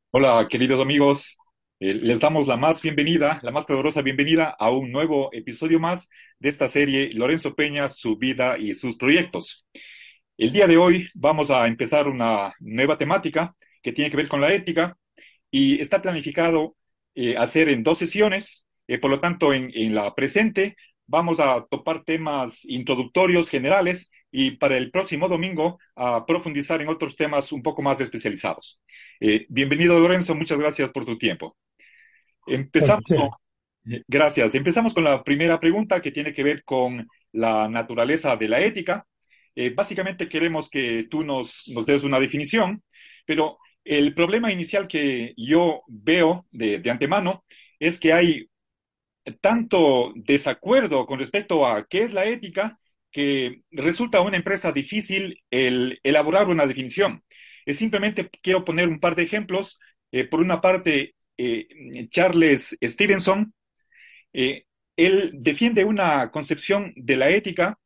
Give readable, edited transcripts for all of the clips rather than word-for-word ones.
Hola, queridos amigos. Les damos la más bienvenida, la más calurosa bienvenida a un nuevo episodio más de esta serie Lorenzo Peña, su vida y sus proyectos. El día de hoy vamos a empezar una nueva temática que tiene que ver con la ética y está planificado hacer en dos sesiones. Por lo tanto, en la presente vamos a topar temas introductorios generales y para el próximo domingo a profundizar en otros temas un poco más especializados. Bienvenido, Lorenzo, muchas gracias por tu tiempo. Cuando Empezamos con, quiera. gracias. Empezamos con la primera pregunta que tiene que ver con la naturaleza de la ética. Básicamente queremos que tú nos des una definición, pero el problema inicial que yo veo de antemano es que hay tanto desacuerdo con respecto a qué es la ética que resulta a una empresa difícil el elaborar una definición. Simplemente quiero poner un par de ejemplos. Por una parte, Charles Stevenson, eh, él defiende una concepción de la ética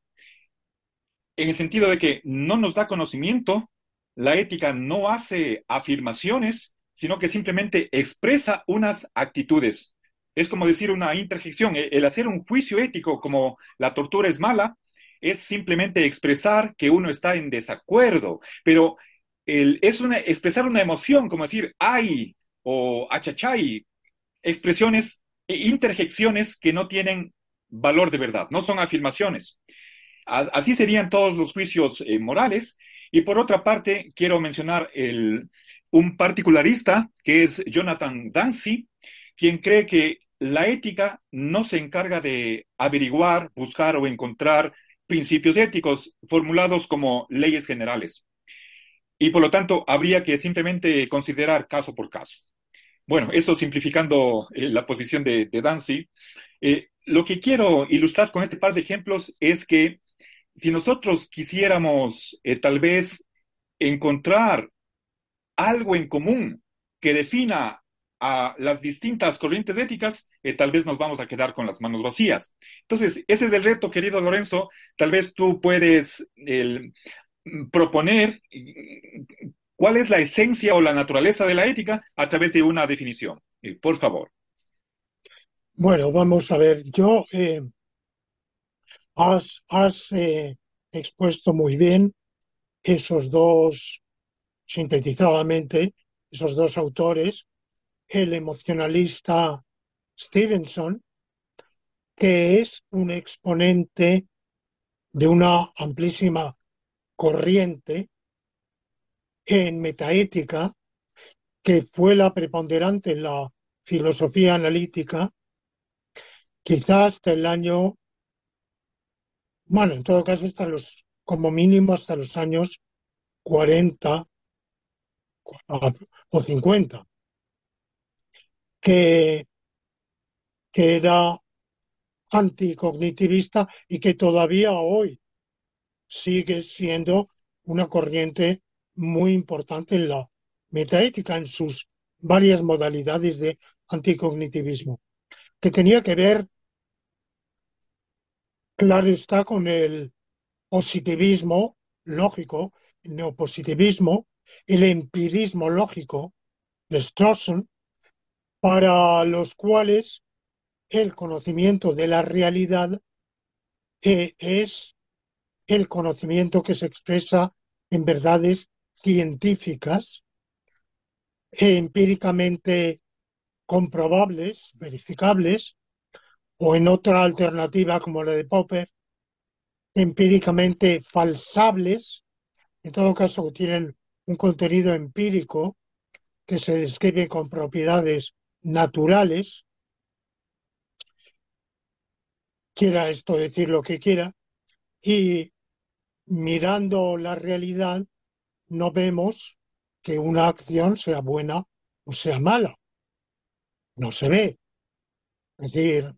en el sentido de que no nos da conocimiento, la ética no hace afirmaciones, sino que simplemente expresa unas actitudes. Es como decir una interjección. El hacer un juicio ético como la tortura es mala es simplemente expresar que uno está en desacuerdo, pero expresar una emoción, como decir ay o achachay, expresiones e interjecciones que no tienen valor de verdad, no son afirmaciones. Así serían todos los juicios morales. Y por otra parte, quiero mencionar un particularista que es Jonathan Dancy, quien cree que la ética no se encarga de averiguar, buscar o encontrar principios éticos formulados como leyes generales. Y por lo tanto, habría que simplemente considerar caso por caso. Bueno, eso simplificando la posición de Dancy. Lo que quiero ilustrar con este par de ejemplos es que si nosotros quisiéramos tal vez encontrar algo en común que defina a las distintas corrientes éticas, tal vez nos vamos a quedar con las manos vacías. Entonces, ese es el reto, querido Lorenzo. Tal vez tú puedes proponer cuál es la esencia o la naturaleza de la ética a través de una definición. Por favor. Bueno, vamos a ver. Has expuesto muy bien esos dos, sintetizadamente, esos dos autores, el emocionalista Stevenson, que es un exponente de una amplísima corriente en metaética, que fue la preponderante en la filosofía analítica, quizás hasta el año. Bueno, en todo caso, como mínimo hasta los años 40 o 50, que, que era anticognitivista y que todavía hoy sigue siendo una corriente muy importante en la metaética, en sus varias modalidades de anticognitivismo, que tenía que ver, claro está, con el positivismo lógico, el neopositivismo, el empirismo lógico de Strawson, para los cuales el conocimiento de la realidad es el conocimiento que se expresa en verdades científicas empíricamente comprobables, verificables, o en otra alternativa como la de Popper, empíricamente falsables, en todo caso que tienen un contenido empírico que se describe con propiedades naturales, quiera esto decir lo que quiera, y mirando la realidad no vemos que una acción sea buena o sea mala, no se ve. Es decir,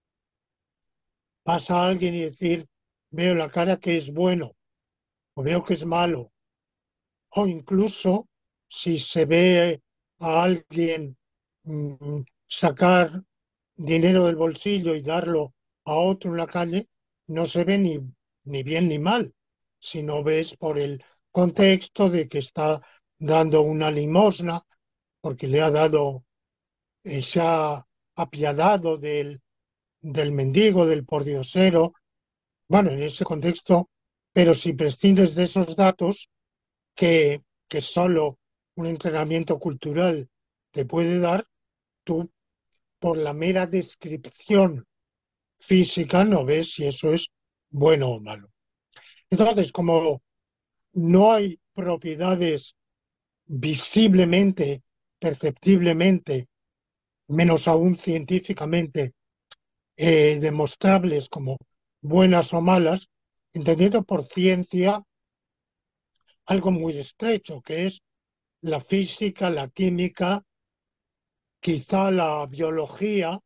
pasa alguien y decir, veo la cara que es bueno o veo que es malo, o incluso si se ve a alguien sacar dinero del bolsillo y darlo a otro en la calle, no se ve ni bien ni mal, si no ves por el contexto de que está dando una limosna porque le ha dado, se ha apiadado del mendigo, del pordiosero, bueno, en ese contexto, pero si prescindes de esos datos que solo un entrenamiento cultural te puede dar, tú por la mera descripción física no ves si eso es bueno o malo. Entonces, como no hay propiedades visiblemente, perceptiblemente, menos aún científicamente, demostrables como buenas o malas, entendiendo por ciencia algo muy estrecho, que es la física, la química, quizá la biología,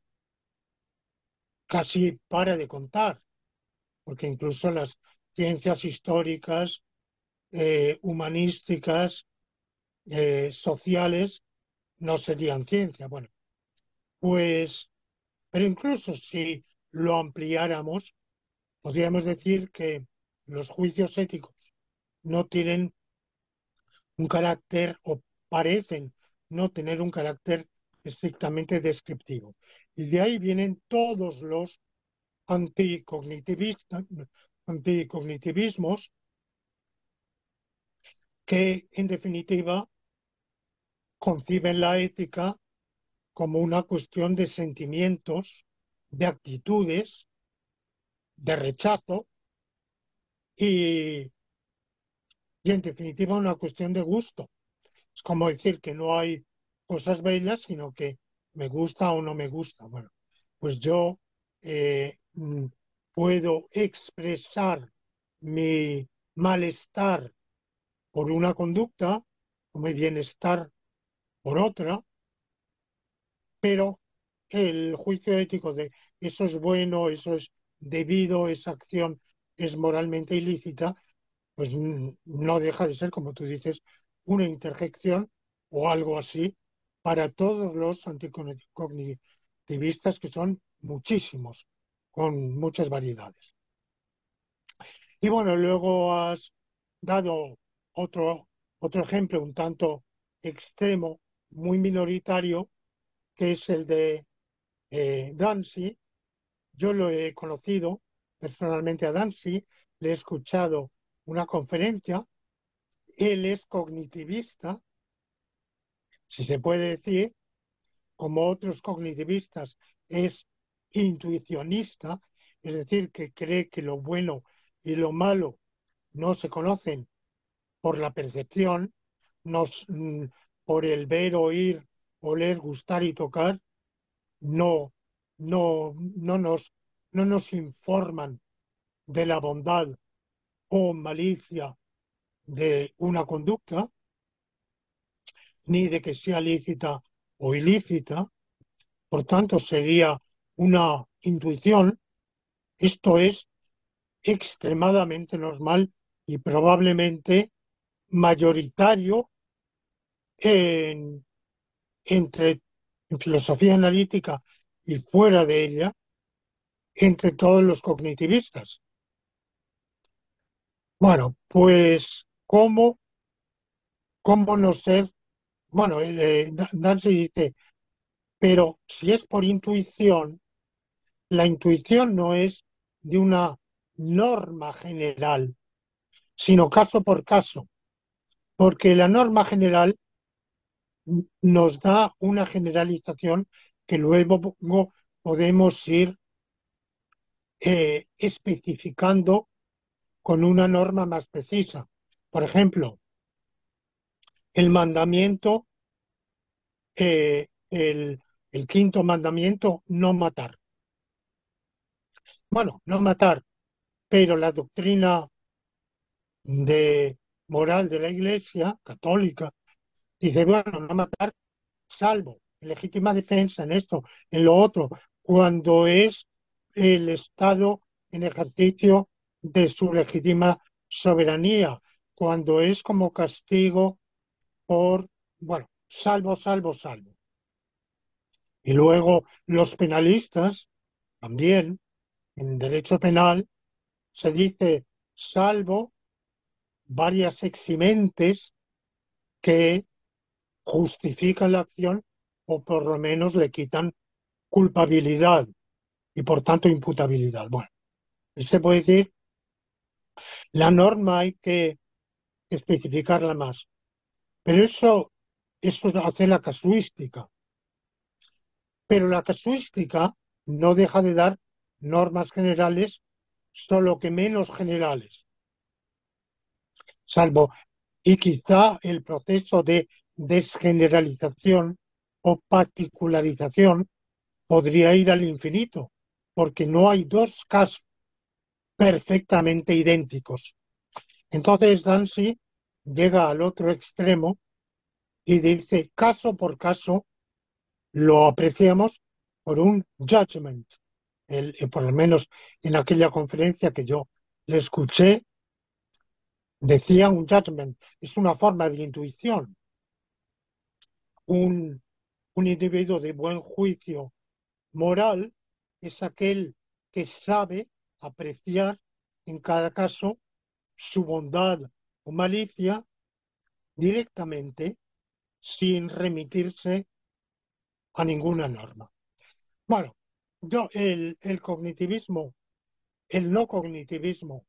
casi para de contar, porque incluso las ciencias históricas, humanísticas, sociales, no serían ciencia. Bueno, pues, pero incluso si lo ampliáramos, podríamos decir que los juicios éticos no tienen un carácter o parecen no tener un carácter estrictamente descriptivo. Y de ahí vienen todos los anticognitivistas, anticognitivismos que, en definitiva, conciben la ética como una cuestión de sentimientos, de actitudes, de rechazo y, y en definitiva, una cuestión de gusto. Es como decir que no hay cosas bellas, sino que me gusta o no me gusta. Bueno, pues yo puedo expresar mi malestar por una conducta o mi bienestar por otra, pero el juicio ético de eso es bueno, eso es debido, esa acción es moralmente ilícita, pues no deja de ser, como tú dices, una interjección o algo así para todos los anticognitivistas, que son muchísimos, con muchas variedades. Y bueno, luego has dado otro, otro ejemplo un tanto extremo, muy minoritario, que es el de Dancy. Yo lo he conocido personalmente a Dancy, le he escuchado una conferencia. Él es cognitivista, si se puede decir, como otros cognitivistas, es intuicionista, es decir, que cree que lo bueno y lo malo no se conocen por la percepción, nos, por el ver, oír, oler, gustar y tocar, no, no nos informan de la bondad o malicia de una conducta, ni de que sea lícita o ilícita, por tanto sería una intuición. Esto es extremadamente normal y probablemente mayoritario en, entre en filosofía analítica y fuera de ella, entre todos los cognitivistas. Bueno, pues, cómo no ser? Bueno, Nancy dice, pero si es por intuición, la intuición no es de una norma general, sino caso por caso, porque la norma general nos da una generalización que luego podemos ir especificando con una norma más precisa. Por ejemplo, el mandamiento, el quinto mandamiento, no matar. Bueno, no matar, pero la doctrina de moral de la Iglesia católica dice, bueno, no matar, salvo en legítima defensa, en esto, en lo otro, cuando es el Estado en ejercicio de su legítima soberanía, cuando es como castigo por, bueno, salvo, salvo, salvo. Y luego los penalistas, también en derecho penal, se dice salvo varias eximentes que justifican la acción o por lo menos le quitan culpabilidad y por tanto imputabilidad. Bueno, se puede decir, la norma hay que especificarla más, pero eso hace la casuística. Pero la casuística no deja de dar normas generales, solo que menos generales, salvo y quizá el proceso de desgeneralización o particularización podría ir al infinito, porque no hay dos casos perfectamente idénticos. Entonces Dancy llega al otro extremo y dice, caso por caso, lo apreciamos por un judgment. Por lo menos en aquella conferencia que yo le escuché, decía un judgment, es una forma de intuición. Un, un individuo de buen juicio moral es aquel que sabe apreciar en cada caso su bondad o malicia directamente sin remitirse a ninguna norma. Bueno, el cognitivismo, el no cognitivismo,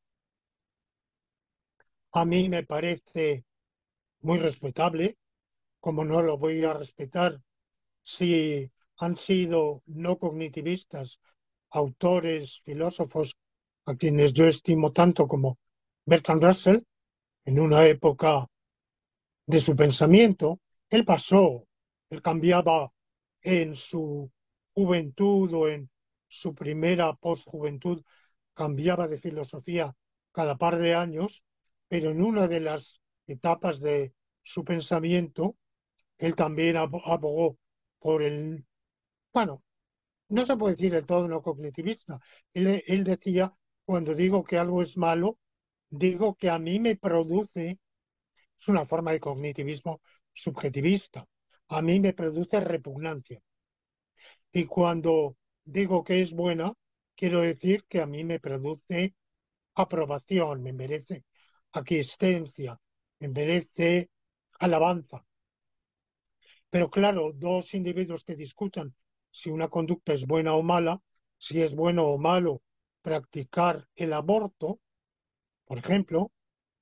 a mí me parece muy respetable, como no lo voy a respetar si han sido no cognitivistas autores, filósofos a quienes yo estimo tanto como Bertrand Russell, en una época de su pensamiento. Él pasó, él cambiaba en su juventud o en su primera postjuventud, cambiaba de filosofía cada par de años, pero en una de las etapas de su pensamiento, él también abogó por el, bueno, no se puede decir del todo no cognitivista. Él decía, cuando digo que algo es malo, digo que a mí me produce, es una forma de cognitivismo subjetivista, a mí me produce repugnancia. Y cuando digo que es buena, quiero decir que a mí me produce aprobación, me merece aquiescencia, me merece alabanza. Pero claro, dos individuos que discutan si una conducta es buena o mala, si es bueno o malo practicar el aborto, por ejemplo,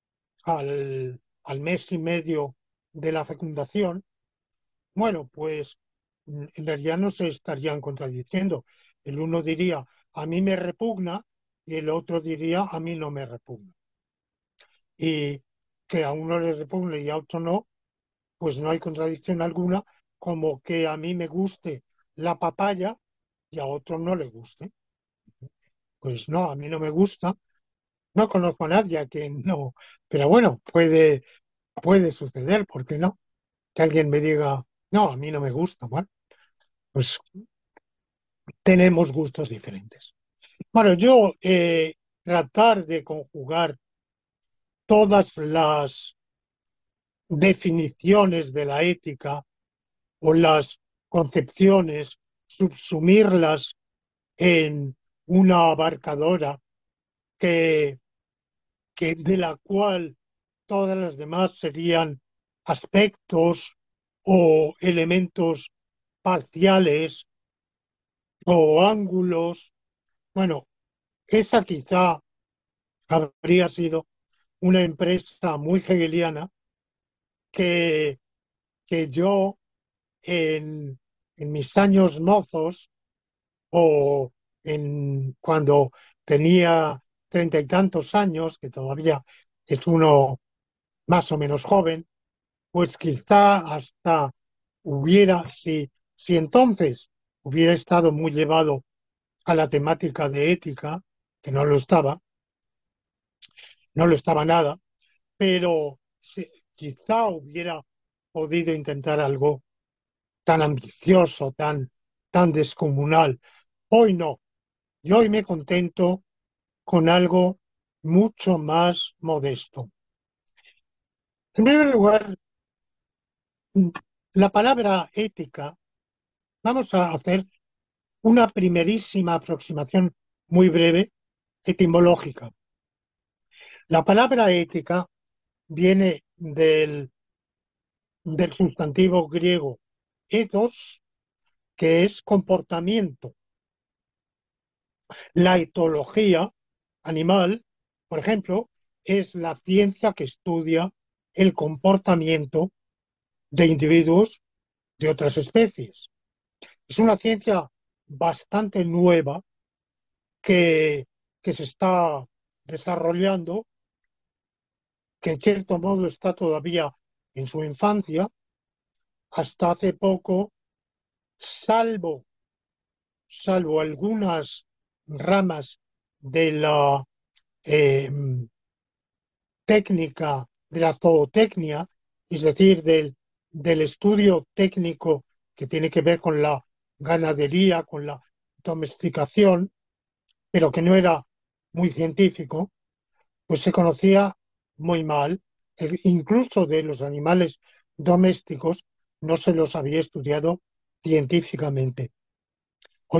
al mes y medio de la fecundación, bueno, pues en realidad no se estarían contradiciendo. El uno diría, a mí me repugna, y el otro diría, a mí no me repugna. Y que a uno le repugna y a otro no, pues no hay contradicción alguna, como que a mí me guste la papaya y a otro no le guste. Pues no, a mí no me gusta, no conozco a nadie a quien no, pero bueno, puede suceder, ¿por qué no? Que alguien me diga, no, a mí no me gusta, bueno, pues tenemos gustos diferentes. Bueno, yo tratar de conjugar todas las definiciones de la ética o las concepciones, subsumirlas en una abarcadora que, que de la cual todas las demás serían aspectos o elementos parciales o ángulos. Bueno, esa quizá habría sido una empresa muy hegeliana que, que yo en mis años mozos o cuando tenía treinta y tantos años, que todavía es uno más o menos joven, pues quizá hasta si entonces hubiera estado muy llevado a la temática de ética, que no lo estaba nada, pero quizá hubiera podido intentar algo tan ambicioso, tan descomunal. Hoy no, yo hoy me contento con algo mucho más modesto. En primer lugar, la palabra ética, vamos a hacer una primerísima aproximación muy breve etimológica. La palabra ética viene del sustantivo griego ethos, que es comportamiento. La etología animal, por ejemplo, es la ciencia que estudia el comportamiento de individuos de otras especies. Es una ciencia bastante nueva que, que se está desarrollando, que en cierto modo está todavía en su infancia. Hasta hace poco, salvo, salvo algunas ramas de la eh, técnica, de la zootecnia, es decir, del estudio técnico que tiene que ver con la ganadería, con la domesticación, pero que no era muy científico, pues se conocía muy mal. Incluso de los animales domésticos no se los había estudiado científicamente. Hoy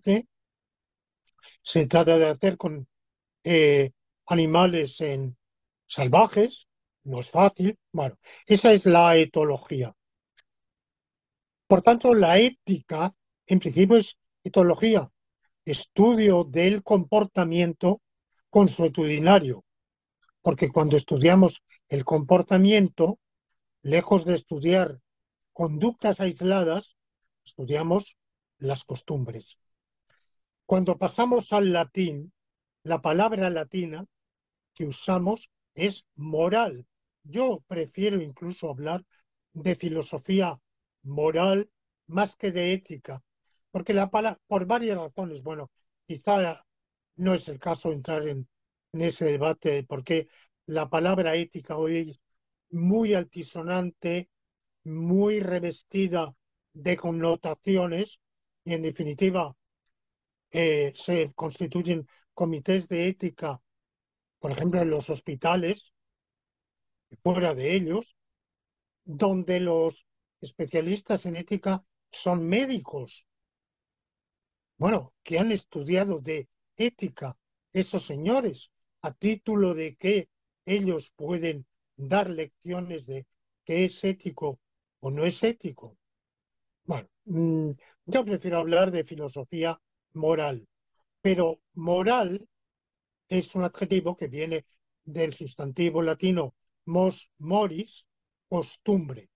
se trata de hacer con animales salvajes, no es fácil. Bueno, esa es la etología. Por tanto, la ética, en principio, es etología, estudio del comportamiento consuetudinario, porque cuando estudiamos el comportamiento, lejos de estudiar conductas aisladas, estudiamos las costumbres. Cuando pasamos al latín, la palabra latina que usamos es moral. Yo prefiero incluso hablar de filosofía moral más que de ética, porque por varias razones, bueno, quizá no es el caso entrar en ese debate, porque la palabra ética hoy es muy altisonante, muy revestida de connotaciones y en definitiva se constituyen comités de ética, por ejemplo, en los hospitales, fuera de ellos, donde los especialistas en ética son médicos, bueno, que han estudiado de ética esos señores, a título de que ellos pueden dar lecciones de qué es ético o no es ético. Bueno, yo prefiero hablar de filosofía moral, pero moral es un adjetivo que viene del sustantivo latino mos moris, costumbre.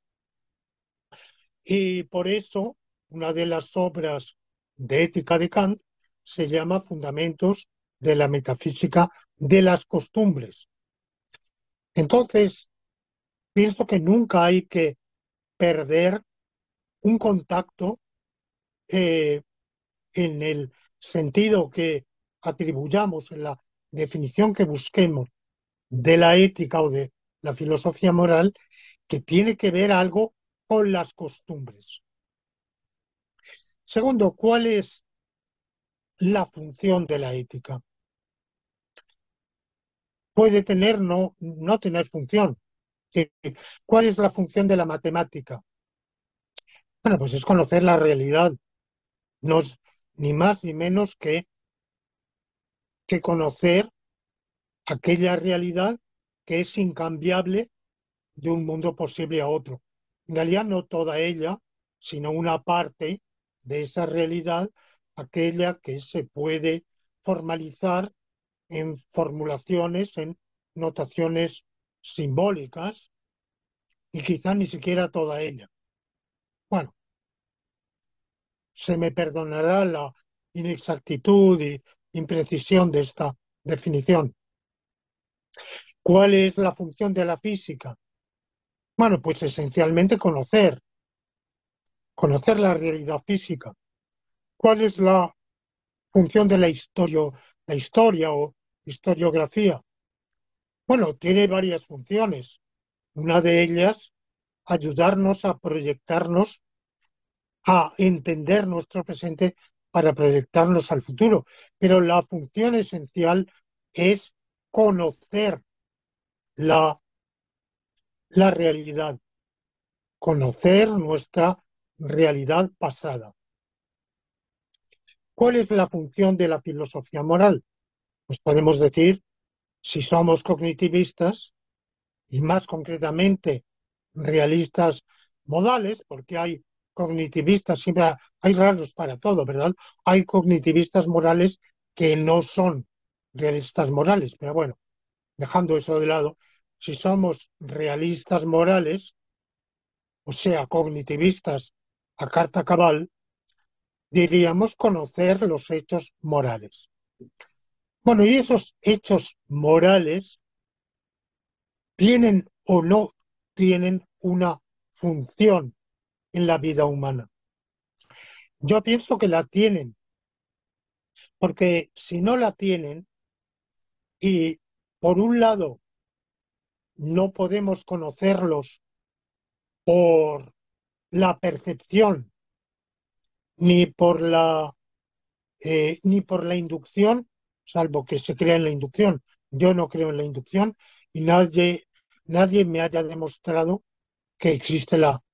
Y por eso una de las obras de ética de Kant se llama Fundamentos de la metafísica de las costumbres. Entonces, pienso que nunca hay que perder un contacto eh, en el sentido que atribuyamos, en la definición que busquemos de la ética o de la filosofía moral, que tiene que ver algo con las costumbres. Segundo, ¿cuál es la función de la ética? Puede tener, no tener función. Sí. ¿Cuál es la función de la matemática? Bueno, pues es conocer la realidad, no es ni más ni menos que conocer aquella realidad que es incambiable de un mundo posible a otro. En realidad no toda ella, sino una parte de esa realidad, aquella que se puede formalizar en formulaciones, en notaciones simbólicas y quizá ni siquiera toda ella. Bueno, se me perdonará la inexactitud y imprecisión de esta definición. ¿Cuál es la función de la física? Bueno, pues esencialmente conocer la realidad física. ¿Cuál es la función de la historia o historiografía? Bueno, tiene varias funciones. Una de ellas, ayudarnos a proyectarnos, a entender nuestro presente para proyectarnos al futuro. Pero la función esencial es conocer la, la realidad, conocer nuestra realidad pasada. ¿Cuál es la función de la filosofía moral? Pues podemos decir, si somos cognitivistas y más concretamente realistas modales, porque hay cognitivistas, siempre hay raros para todo, ¿verdad? Hay cognitivistas morales que no son realistas morales, pero bueno, dejando eso de lado, si somos realistas morales, o sea, cognitivistas a carta cabal, diríamos conocer los hechos morales. Bueno, y esos hechos morales tienen o no tienen una función en la vida humana. Yo pienso que la tienen, porque si no la tienen y por un lado no podemos conocerlos por la percepción ni por la inducción, salvo que se crea en la inducción. Yo no creo en la inducción y nadie me haya demostrado que existe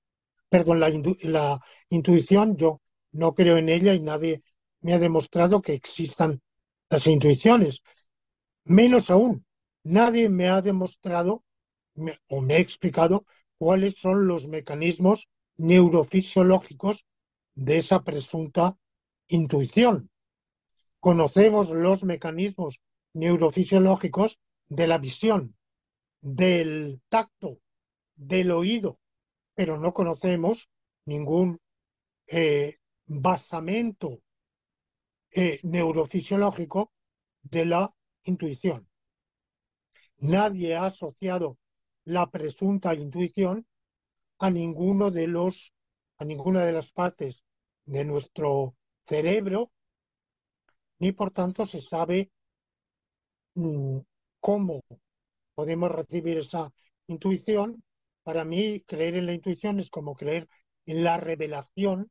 la intuición. Yo no creo en ella y nadie me ha demostrado que existan las intuiciones. Menos aún, nadie me ha demostrado o me ha explicado cuáles son los mecanismos neurofisiológicos de esa presunta intuición. Conocemos los mecanismos neurofisiológicos de la visión, del tacto, del oído, pero no conocemos ningún basamento neurofisiológico de la intuición. Nadie ha asociado la presunta intuición a a ninguna de las partes de nuestro cerebro, ni por tanto se sabe mm, cómo podemos recibir esa intuición. Para mí, creer en la intuición es como creer en la revelación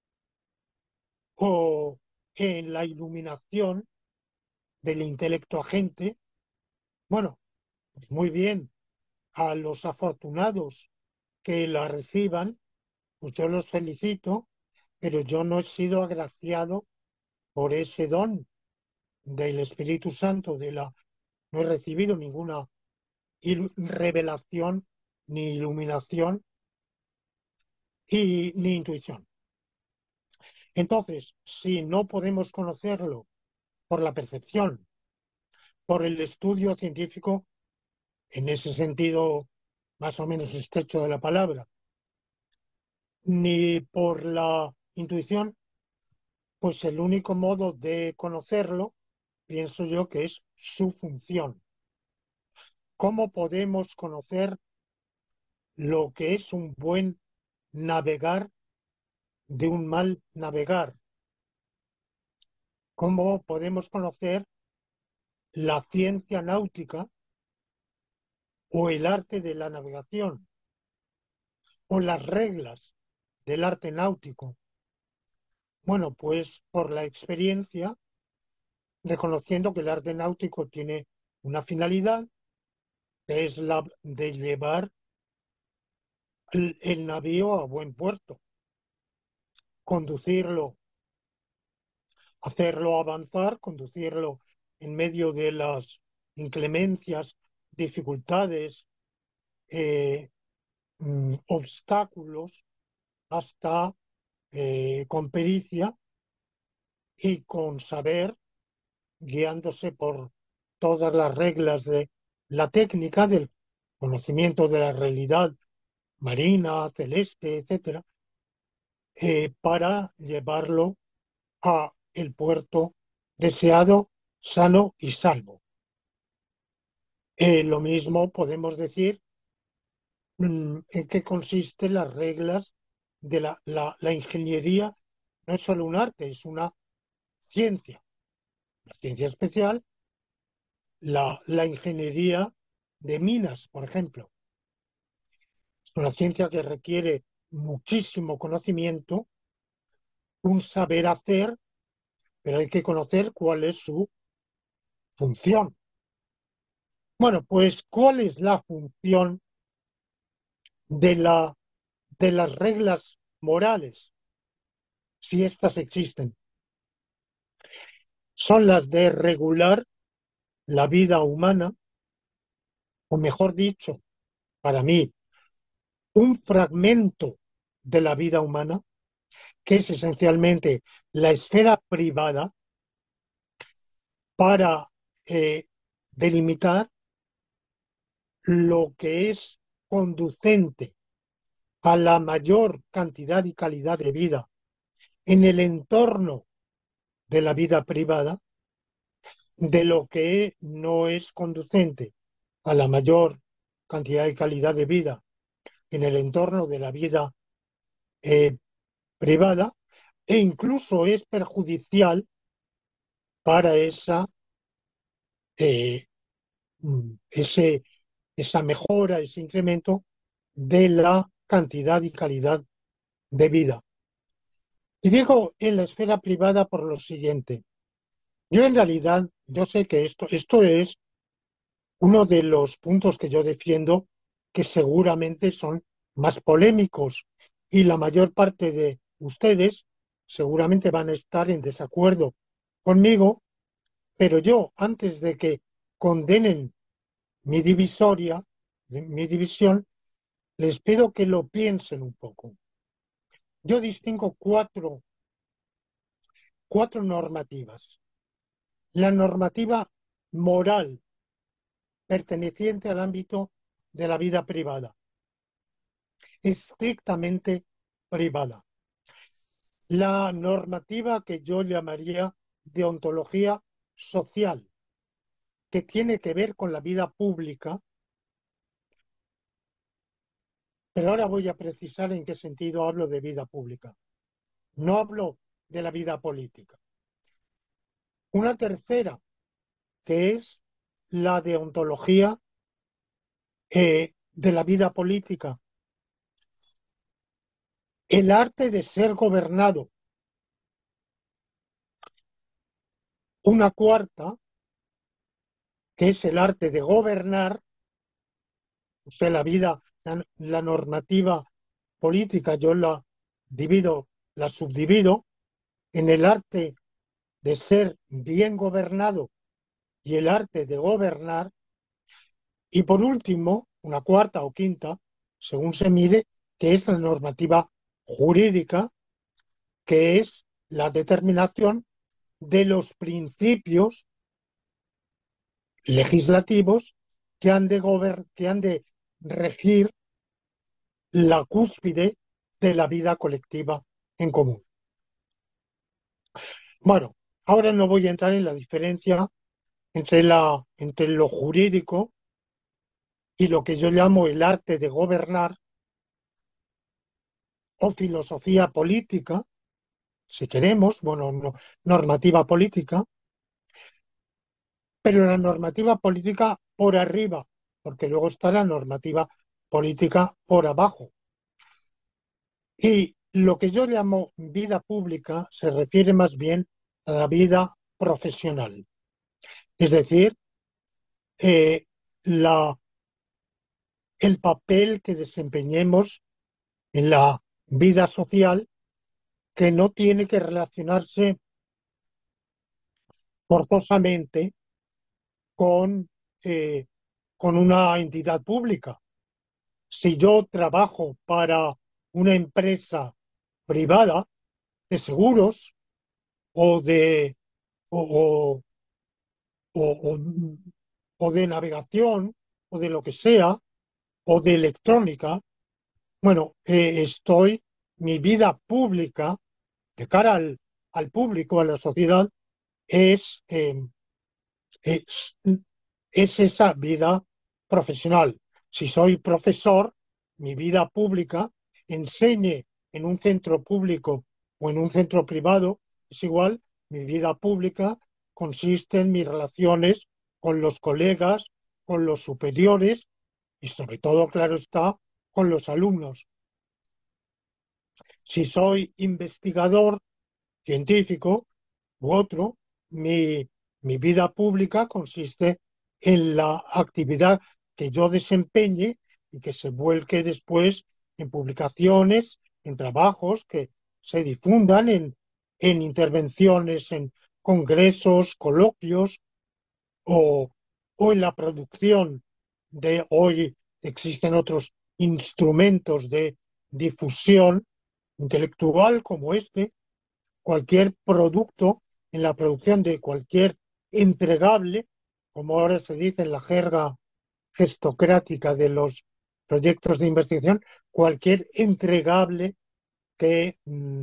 o en la iluminación del intelecto agente. Bueno, pues muy bien, a los afortunados que la reciban, pues yo los felicito, pero yo no he sido agraciado por ese don del Espíritu Santo, no he recibido ninguna revelación, ni iluminación ni intuición. Entonces, si no podemos conocerlo por la percepción, por el estudio científico, en ese sentido más o menos estrecho de la palabra, ni por la intuición, pues el único modo de conocerlo, pienso yo, que es su función. ¿Cómo podemos conocer lo que es un buen navegar de un mal navegar? ¿Cómo podemos conocer la ciencia náutica o el arte de la navegación o las reglas del arte náutico? Bueno, pues por la experiencia, reconociendo que el arte náutico tiene una finalidad, que es la de llevar el navío a buen puerto, conducirlo, hacerlo avanzar, conducirlo en medio de las inclemencias, dificultades, obstáculos, hasta con pericia y con saber, guiándose por todas las reglas de la técnica, del conocimiento de la realidad marina, celeste, etcétera, para llevarlo a el puerto deseado, sano y salvo. Lo mismo podemos decir en qué consisten las reglas de la ingeniería. No es solo un arte, es una ciencia. La ciencia especial, la ingeniería de minas, por ejemplo. Es una ciencia que requiere muchísimo conocimiento, un saber hacer, pero hay que conocer cuál es su función. Bueno, pues, ¿cuál es la función de, la, de las reglas morales, si éstas existen? Son las de regular la vida humana, o mejor dicho, para mí, un fragmento de la vida humana, que es esencialmente la esfera privada, para delimitar lo que es conducente a la mayor cantidad y calidad de vida en el entorno de la vida privada, de lo que no es conducente a la mayor cantidad y calidad de vida en el entorno de la vida eh, privada, e incluso es perjudicial para eh, ese, esa mejora, ese incremento de la cantidad y calidad de vida. Y digo en la esfera privada por lo siguiente. Yo en realidad, yo sé que esto es uno de los puntos que yo defiendo, que seguramente son más polémicos, y la mayor parte de ustedes seguramente van a estar en desacuerdo conmigo, pero yo, antes de que condenen mi divisoria, mi división, les pido que lo piensen un poco. Yo distingo cuatro normativas. La normativa moral perteneciente al ámbito de la vida privada, estrictamente privada. La normativa que yo llamaría deontología social, que tiene que ver con la vida pública, pero ahora voy a precisar en qué sentido hablo de vida pública. No hablo de la vida política. Una tercera, que es la deontología de la vida política, el arte de ser gobernado. Una cuarta, que es el arte de gobernar, o sea, la normativa política, yo la subdivido en el arte de ser bien gobernado y el arte de gobernar. Y por último, una cuarta o quinta, según se mire, que es la normativa jurídica, que es la determinación de los principios legislativos que han de regir la cúspide de la vida colectiva en común. Bueno, ahora no voy a entrar en la diferencia entre lo jurídico y lo que yo llamo el arte de gobernar o filosofía política, si queremos, bueno, normativa política, pero la normativa política por arriba, porque luego está la normativa política por abajo. Y lo que yo llamo vida pública se refiere más bien a la vida profesional, es decir, eh, la, el papel que desempeñemos en la vida social, que no tiene que relacionarse forzosamente con, eh, con una entidad pública. Si yo trabajo para una empresa privada de seguros o de, o, o, o- o de navegación o de lo que sea, o de electrónica, bueno, mi vida pública de cara al público, a la sociedad, es, eh, es, es esa vida profesional. Si soy profesor, mi vida pública, enseñe en un centro público o en un centro privado, es igual, mi vida pública consiste en mis relaciones con los colegas, con los superiores y sobre todo, claro está, con los alumnos. Si soy investigador científico u otro, mi, mi vida pública consiste en la actividad que yo desempeñe y que se vuelque después en publicaciones, en trabajos que se difundan en intervenciones, en congresos, coloquios o, o en la producción de hoy existen otros instrumentos de difusión intelectual como este, cualquier producto, en la producción de cualquier entregable, como ahora se dice en la jerga gestocrática de los proyectos de investigación, cualquier entregable que,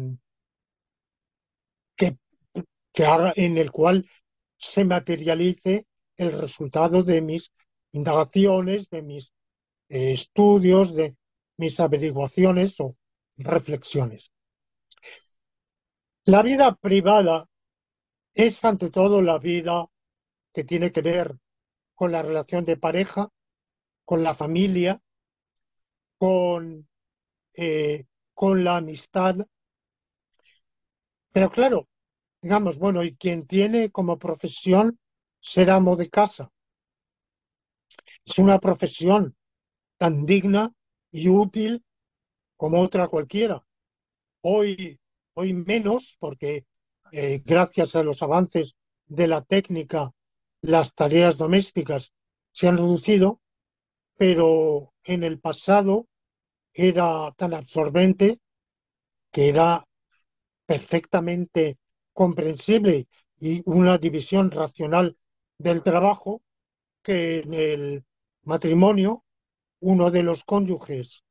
que, que haga, en el cual se materialice el resultado de mis indagaciones, de mis estudios, de mis averiguaciones o reflexiones. La vida privada es ante todo la vida que tiene que ver con la relación de pareja, con la familia, con, con la amistad. Pero claro, digamos, bueno, y quien tiene como profesión ser amo de casa, es una profesión tan digna y útil como otra cualquiera. Hoy, hoy menos, porque gracias a los avances de la técnica, las tareas domésticas se han reducido, pero en el pasado era tan absorbente que era perfectamente comprensible y una división racional del trabajo que en el matrimonio uno de los cónyuges,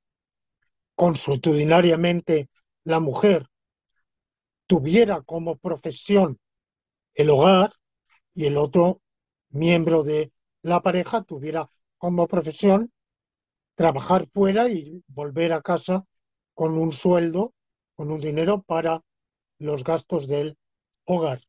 consuetudinariamente la mujer, tuviera como profesión el hogar y el otro miembro de la pareja tuviera como profesión trabajar fuera y volver a casa con un sueldo, con un dinero para los gastos del hogar.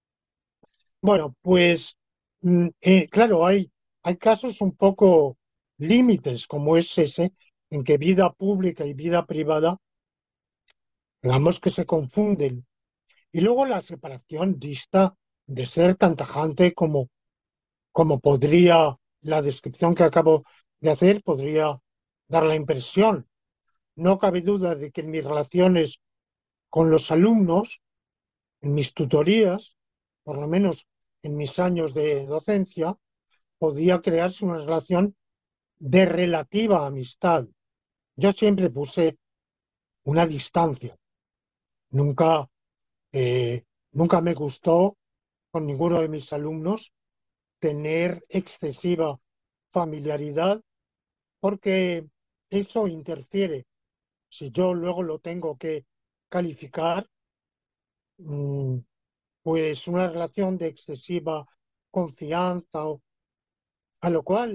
Bueno, pues claro, hay casos un poco límites, como es ese, en que vida pública y vida privada, digamos que se confunden. Y luego la separación dista de ser tan tajante como podría la descripción que acabo de hacer, podría dar la impresión. No cabe duda de que en mis relaciones con los alumnos, en mis tutorías, por lo menos en mis años de docencia, podía crearse una relación de relativa amistad. Yo siempre puse una distancia. Nunca, nunca me gustó con ninguno de mis alumnos tener excesiva familiaridad porque eso interfiere. Si yo luego lo tengo que calificar, mm, pues una relación de excesiva confianza, a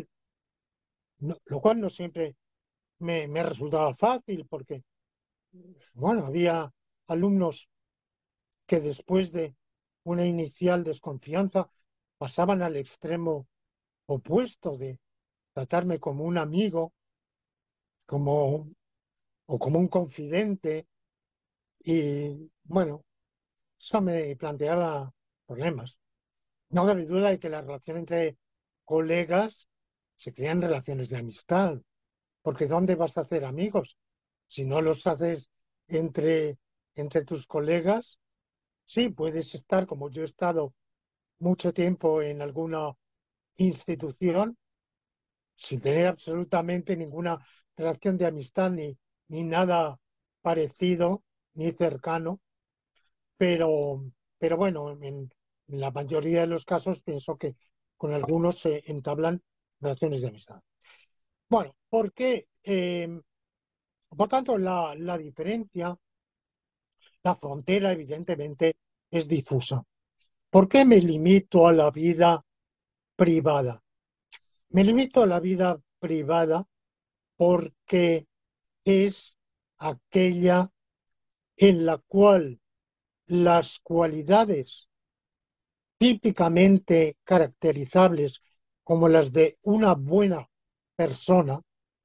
lo cual no siempre me resultaba fácil, porque, bueno, había alumnos que después de una inicial desconfianza pasaban al extremo opuesto de tratarme como un amigo, como, o como un confidente, y bueno, eso me planteaba problemas. No cabe duda de que la relación entre colegas se crean relaciones de amistad, porque ¿dónde vas a hacer amigos? Si no los haces entre, entre tus colegas, sí, puedes estar, como yo he estado mucho tiempo en alguna institución, sin tener absolutamente ninguna relación de amistad ni nada parecido ni cercano, pero, pero bueno, en la mayoría de los casos pienso que con algunos se entablan relaciones de amistad. Bueno, ¿por qué? Por tanto, la diferencia, la frontera, evidentemente, es difusa. ¿Por qué me limito a la vida privada? Me limito a la vida privada porque es aquella en la cual las cualidades típicamente caracterizables como las de una buena persona,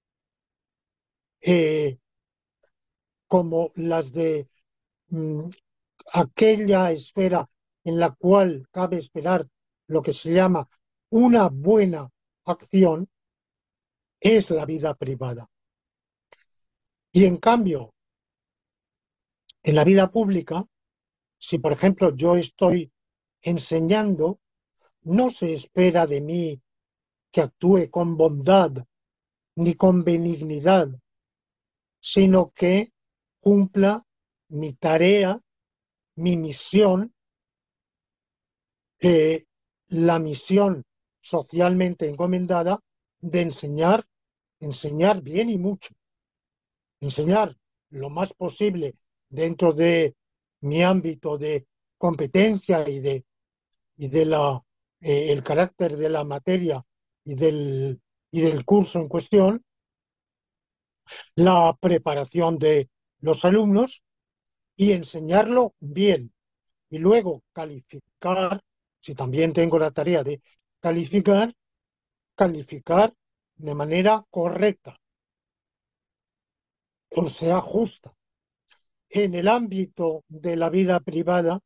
eh, como las de mm, aquella esfera en la cual cabe esperar lo que se llama una buena acción, es la vida privada. Y en cambio, en la vida pública, si por ejemplo yo estoy enseñando, no se espera de mí que actúe con bondad ni con benignidad, sino que cumpla mi tarea, mi misión, eh, la misión socialmente encomendada de enseñar bien y mucho, enseñar lo más posible dentro de mi ámbito de competencia y de el carácter de la materia y y del curso en cuestión, la preparación de los alumnos y enseñarlo bien. Y luego calificar, si también tengo la tarea de calificar, calificar de manera correcta, o sea, justa. En el ámbito de la vida privada,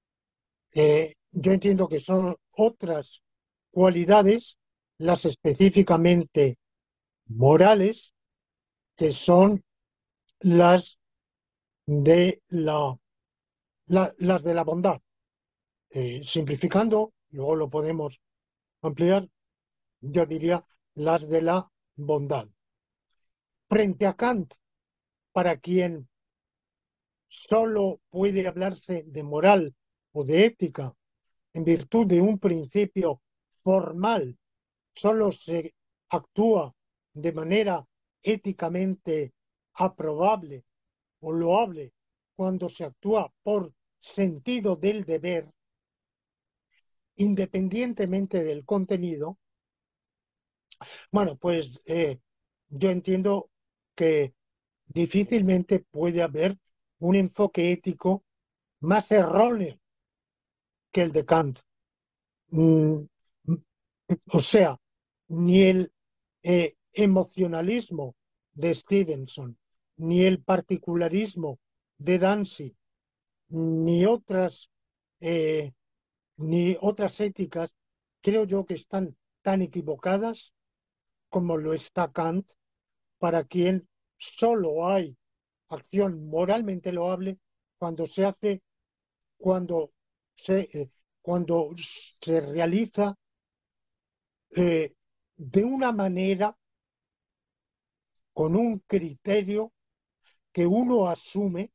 yo entiendo que son otras cualidades, las específicamente morales, que son las de las de la bondad. Simplificando, luego lo podemos ampliar, yo diría las de la bondad. Frente a Kant, para quien solo puede hablarse de moral o de ética en virtud de un principio formal, solo se actúa de manera éticamente aprobable o loable cuando se actúa por sentido del deber, independientemente del contenido. Bueno, pues yo entiendo que difícilmente puede haber un enfoque ético más erróneo que el de Kant. Mm, o sea, ni el emocionalismo de Stevenson, ni el particularismo de Dancy, ni eh, ni otras éticas, creo yo que están tan equivocadas como lo está Kant, para quien solo hay acción moralmente loable cuando se hace, cuando se, cuando se realiza eh, de una manera, con un criterio que uno asume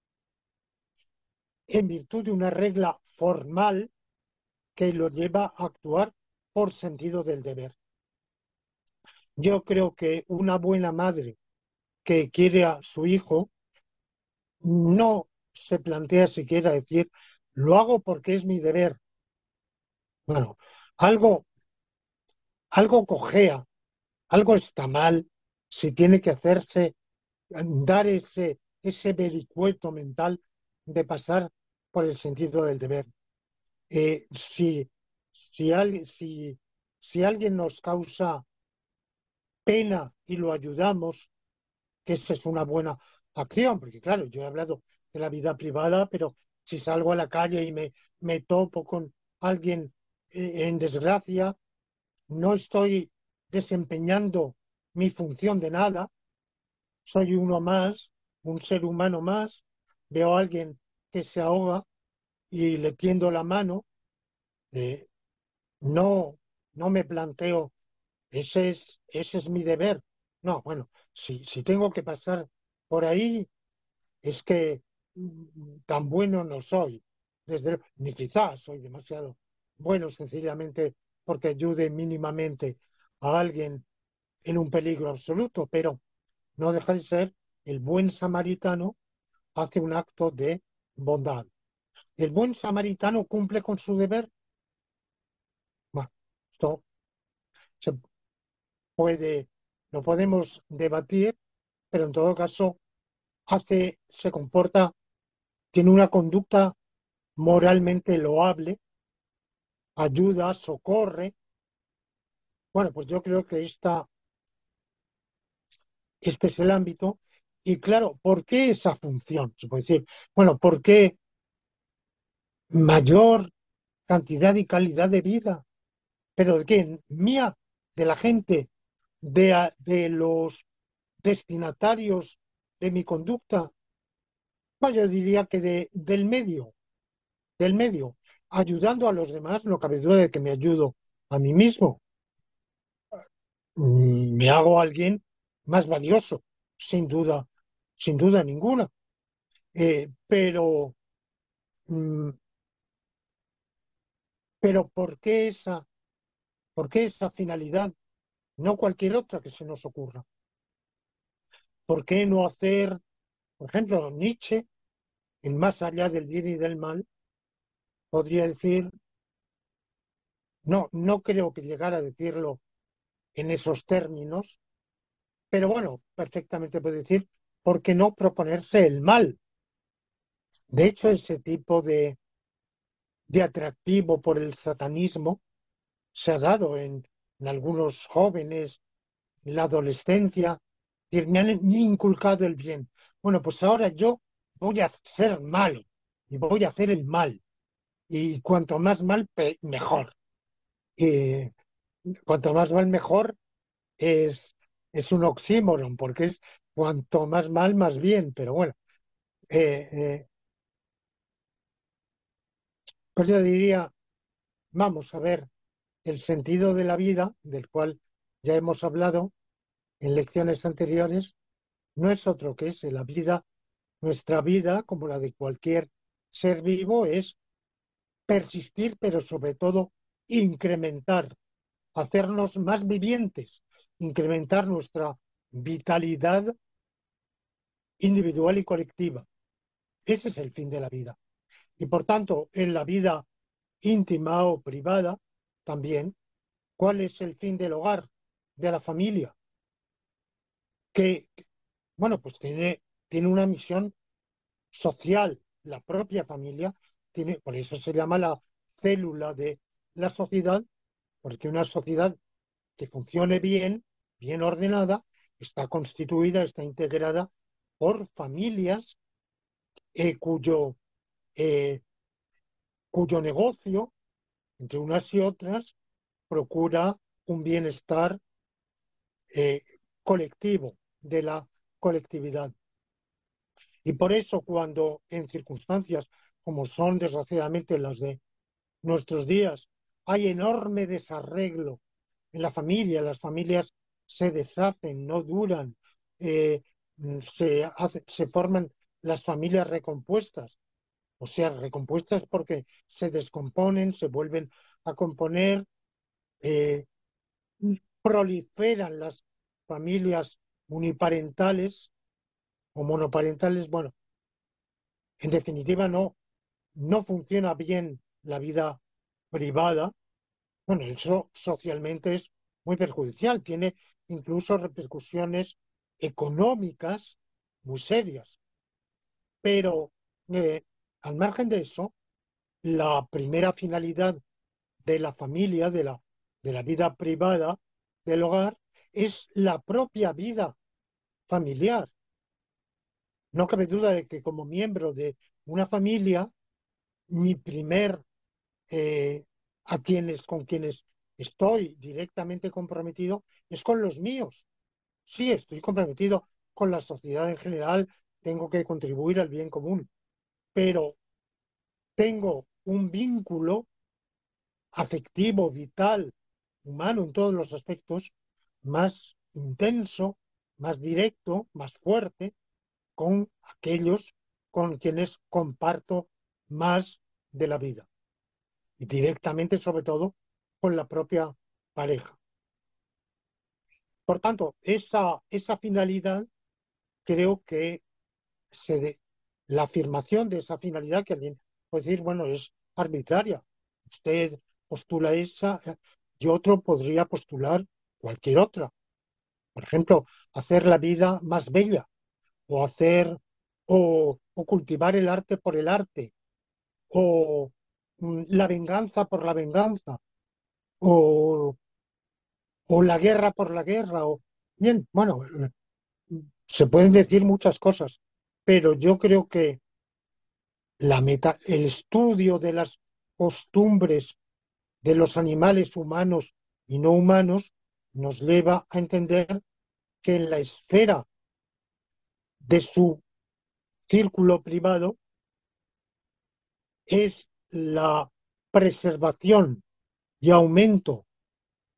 en virtud de una regla formal que lo lleva a actuar por sentido del deber. Yo creo que una buena madre que quiere a su hijo no se plantea siquiera decir, lo hago porque es mi deber. Bueno, algo, algo cojea, algo está mal si tiene que hacerse, dar ese vericueto mental de pasar por el sentido del deber. Eh, si, si, si alguien nos causa pena y lo ayudamos, que esa es una buena acción, porque claro, yo he hablado de la vida privada, pero si salgo a la calle y me topo con alguien en desgracia, no estoy desempeñando mi función de nada, soy uno más, un ser humano más, veo a alguien que se ahoga y le tiendo la mano, eh, no, no me planteo, ese es mi deber. No, bueno, si tengo que pasar por ahí, es que tan bueno no soy. Ni quizás soy demasiado bueno, sencillamente porque ayude mínimamente a alguien en un peligro absoluto, pero no deja de ser el buen samaritano hace un acto de bondad. ¿El buen samaritano cumple con su deber? Bueno, esto se puede, lo podemos debatir, pero en todo caso se comporta, tiene una conducta moralmente loable, ayuda, socorre. Bueno, pues yo creo que este es el ámbito. Y claro, ¿por qué esa función? Se puede decir, bueno, ¿por qué mayor cantidad y calidad de vida? ¿Pero de qué? ¿Mía? ¿De la gente? ¿De los destinatarios de mi conducta? Pues yo diría que del medio, ayudando a los demás, no cabe duda de que me ayudo a mí mismo. Me hago alguien más valioso, sin duda ninguna. Pero, mm, pero por qué esa finalidad? No cualquier otra que se nos ocurra. ¿Por qué no hacer, por ejemplo, Nietzsche, en Más allá del bien y del mal, podría decir, no, no creo que llegara a decirlo en esos términos, pero bueno, perfectamente puede decir, ¿por qué no proponerse el mal? De hecho, ese tipo de atractivo por el satanismo se ha dado en algunos jóvenes, en la adolescencia, es decir, me han inculcado el bien. Bueno, pues ahora yo voy a ser malo y voy a hacer el mal. Y cuanto más mal, mejor. Y cuanto más mal, mejor es, es un oxímoron, porque es cuanto más mal, más bien. Pero bueno, eh, eh, pues yo diría, vamos a ver el sentido de la vida, del cual ya hemos hablado en lecciones anteriores, no es otro que ese. La vida, nuestra vida, como la de cualquier ser vivo, es persistir, pero sobre todo incrementar, hacernos más vivientes, incrementar nuestra vitalidad individual y colectiva. Ese es el fin de la vida. Y por tanto, en la vida íntima o privada, también, ¿cuál es el fin del hogar, de la familia? Que, bueno, pues tiene una misión social. La propia familia tiene, por eso se llama la célula de la sociedad, porque una sociedad que funcione bien, bien ordenada, está constituida, está integrada por familias cuyo, eh, cuyo negocio, entre unas y otras, procura un bienestar eh, colectivo de la colectividad. Y por eso cuando en circunstancias como son desgraciadamente las de nuestros días, hay enorme desarreglo en la familia, las familias se deshacen, no duran, eh, se forman las familias recompuestas, o sea, recompuestas porque se descomponen, se vuelven a componer, eh, proliferan las familias uniparentales o monoparentales. Bueno, en definitiva no funciona bien la vida privada. Bueno, eso socialmente es muy perjudicial, tiene incluso repercusiones económicas muy serias. Pero al margen de eso, la primera finalidad de la familia, de la vida privada del hogar, es la propia vida familiar. No cabe duda de que como miembro de una familia, mi primer con quienes estoy directamente comprometido es con los míos. Sí, estoy comprometido con la sociedad en general, tengo que contribuir al bien común, pero tengo un vínculo afectivo, vital, humano en todos los aspectos, más intenso, más directo, más fuerte con aquellos con quienes comparto más de la vida. Y directamente, sobre todo, con la propia pareja. Por tanto, esa finalidad creo que la afirmación de esa finalidad, que alguien puede decir, bueno, es arbitraria. Usted postula esa y otro podría postular cualquier otra. Por ejemplo, hacer la vida más bella o o cultivar el arte por el arte o la venganza por la venganza o la guerra por la guerra, bien, bueno, se pueden decir muchas cosas, pero yo creo que el estudio de las costumbres de los animales humanos y no humanos nos lleva a entender que en la esfera de su círculo privado es la preservación y aumento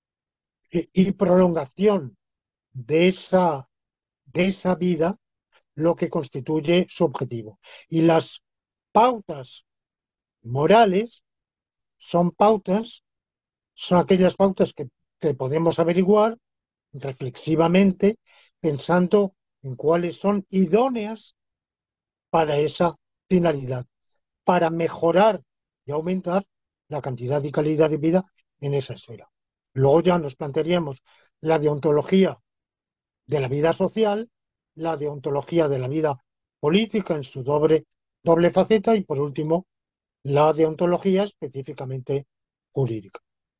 y prolongación de esa vida lo que constituye su objetivo. Y las pautas morales son pautas, son aquellas pautas que podemos averiguar reflexivamente pensando en cuáles son idóneas para esa finalidad, para mejorar y aumentar la cantidad y calidad de vida en esa esfera. Luego ya nos plantearíamos la deontología de la vida social, la deontología de la vida política en su doble faceta y, por último, la deontología específicamente jurídica.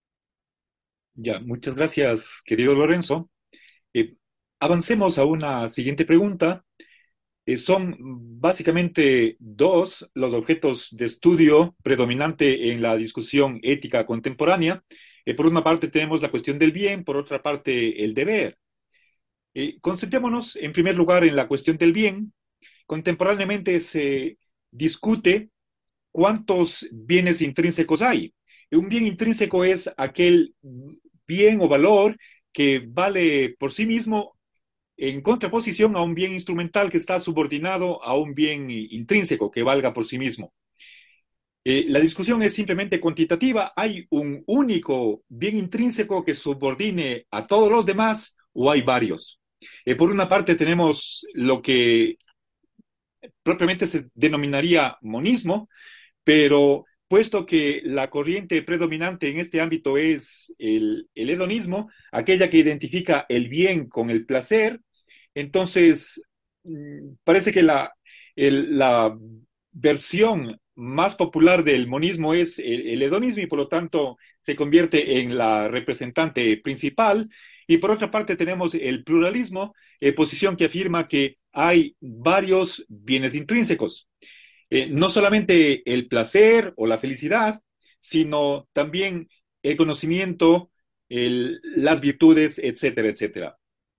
Ya, muchas gracias, querido Lorenzo. Eh, Avancemos a una siguiente pregunta. Son básicamente dos los objetos de estudio predominante en la discusión ética contemporánea. Por una parte tenemos la cuestión del bien, por otra parte el deber. Concentrémonos en primer lugar en la cuestión del bien. Contemporáneamente se discute cuántos bienes intrínsecos hay. Un bien intrínseco es aquel bien o valor que vale por sí mismo en contraposición a un bien instrumental que está subordinado a un bien intrínseco que valga por sí mismo. La discusión es simplemente cuantitativa. ¿Hay un único bien intrínseco que subordine a todos los demás o hay varios? Por una parte tenemos lo que propiamente se denominaría monismo, pero puesto que la corriente predominante en este ámbito es el hedonismo, aquella que identifica el bien con el placer, entonces parece que la versión más popular del monismo es el hedonismo y por lo tanto se convierte en la representante principal. Y por otra parte tenemos el pluralismo, posición que afirma que hay varios bienes intrínsecos. No solamente el placer o la felicidad, sino también el conocimiento, las virtudes, etcétera, etcétera.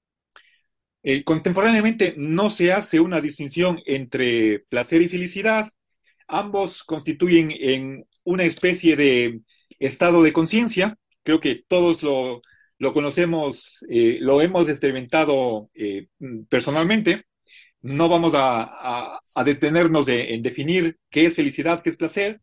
Contemporáneamente no se hace una distinción entre placer y felicidad. Ambos constituyen en una especie de estado de conciencia. Creo que todos lo conocemos, lo hemos experimentado personalmente. No vamos a detenernos en definir qué es felicidad, qué es placer.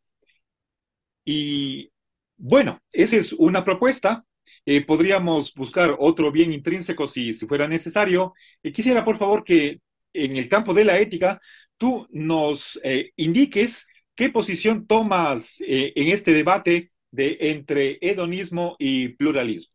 Y bueno, esa es una propuesta. Podríamos buscar otro bien intrínseco si fuera necesario. Quisiera, por favor, que en el campo de la ética tú nos indiques qué posición tomas en este debate entre hedonismo y pluralismo.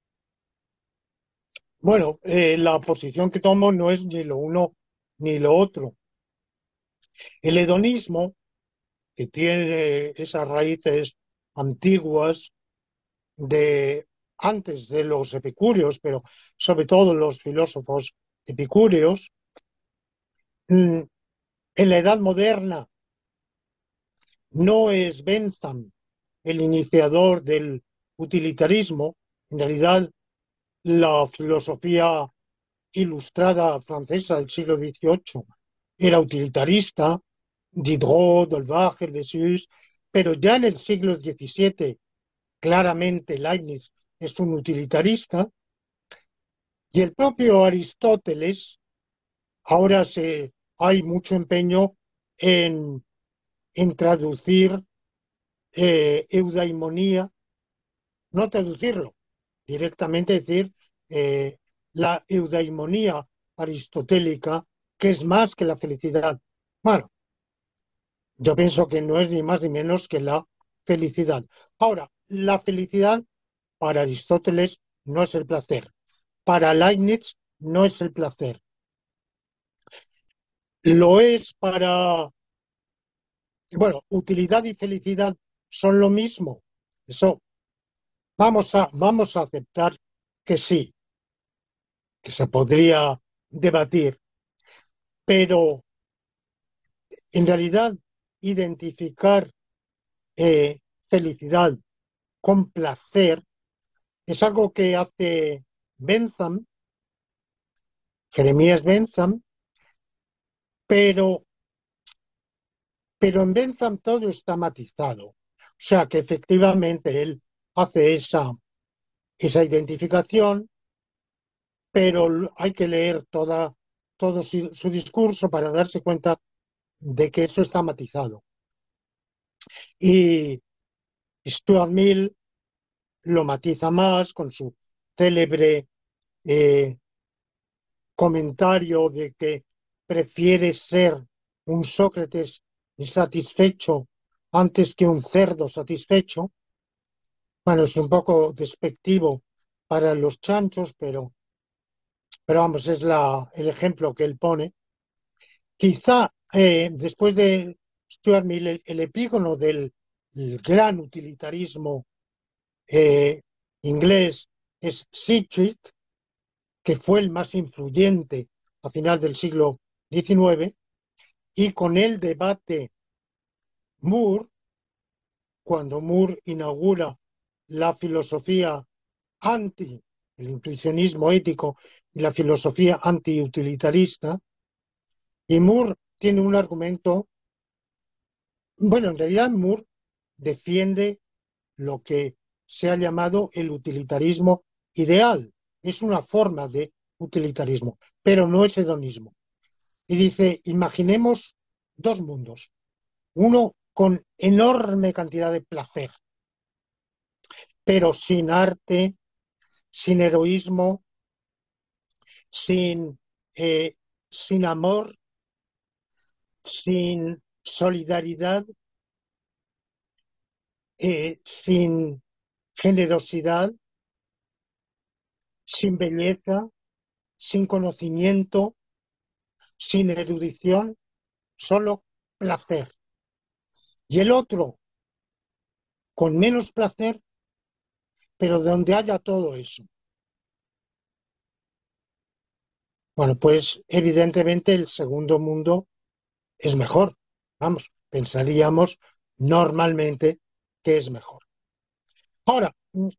Bueno, la posición que tomo no es ni lo uno ni lo otro. El hedonismo, que tiene esas raíces antiguas de antes de los epicúreos, pero sobre todo los filósofos epicúreos, mm, en la Edad Moderna no es Bentham el iniciador del utilitarismo. En realidad, la filosofía ilustrada francesa del siglo XVIII era utilitarista, Diderot, Dolbach, Lessius, pero ya en el siglo XVII claramente Leibniz es un utilitarista y el propio Aristóteles, ahora hay mucho empeño en, en traducir eudaimonía, no traducirlo, directamente decir eh, la eudaimonía aristotélica, que es más que la felicidad. Bueno, yo pienso que no es ni más ni menos que la felicidad. Ahora, la felicidad para Aristóteles no es el placer. Para Leibniz no es el placer. Lo es para, bueno, utilidad y felicidad son lo mismo. Eso vamos a aceptar que sí, que se podría debatir, pero en realidad identificar felicidad con placer es algo que hace Bentham, Jeremías Bentham, pero, pero en Bentham todo está matizado. O sea que efectivamente él hace esa identificación, pero hay que leer toda todo su discurso para darse cuenta de que eso está matizado. Y Stuart Mill lo matiza más con su célebre eh, comentario de que prefiere ser un Sócrates insatisfecho antes que un cerdo satisfecho. Bueno, es un poco despectivo para los chanchos, pero vamos, es el ejemplo que él pone. Quizá después de Stuart Mill, el epígono del el gran utilitarismo eh, inglés es Sidgwick, que fue el más influyente a final del siglo XIX, y con él debate Moore, cuando Moore inaugura la filosofía anti, el intuicionismo ético y la filosofía antiutilitarista, y Moore tiene un argumento, bueno, en realidad Moore defiende lo que se ha llamado el utilitarismo ideal. Es una forma de utilitarismo, pero no es hedonismo. Y dice, imaginemos dos mundos, uno con enorme cantidad de placer, pero sin arte, sin heroísmo, sin, eh, sin amor, sin solidaridad, sin generosidad, sin belleza, sin conocimiento, sin erudición, solo placer. Y el otro, con menos placer, pero donde haya todo eso. Bueno, pues evidentemente el segundo mundo es mejor. Vamos, pensaríamos normalmente que es mejor. Ahora,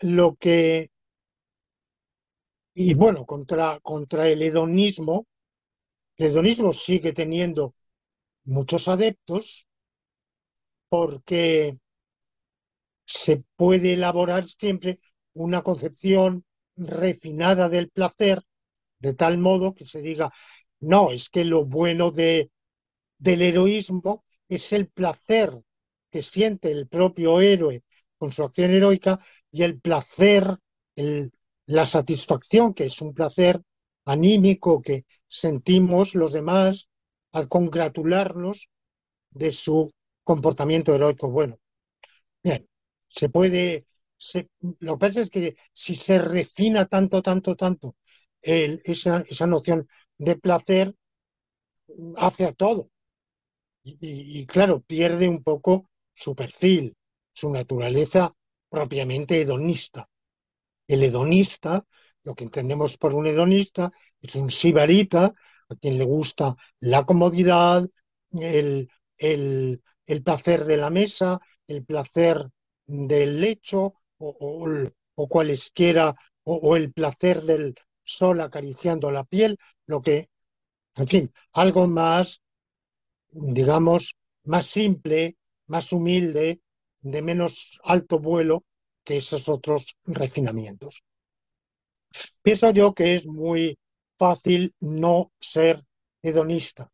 y bueno, contra el hedonismo sigue teniendo muchos adeptos porque se puede elaborar siempre una concepción refinada del placer, de tal modo que se diga, no, es que lo bueno del heroísmo es el placer que siente el propio héroe con su acción heroica y el placer, el- la satisfacción, que es un placer anímico que sentimos los demás al congratularnos de su comportamiento heroico. Bueno, bien, se puede, lo que pasa es que si se refina tanto, tanto, tanto esa noción de placer, hace a todo. Y claro, pierde un poco su perfil, su naturaleza propiamente hedonista. El hedonista, lo que entendemos por un hedonista, es un sibarita a quien le gusta la comodidad, el, el placer de la mesa, el placer del lecho o cualesquiera, o el placer del sol acariciando la piel, lo que, en fin, algo más, digamos, más simple, más humilde, de menos alto vuelo que esos otros refinamientos. Pienso yo que es muy fácil no ser hedonista.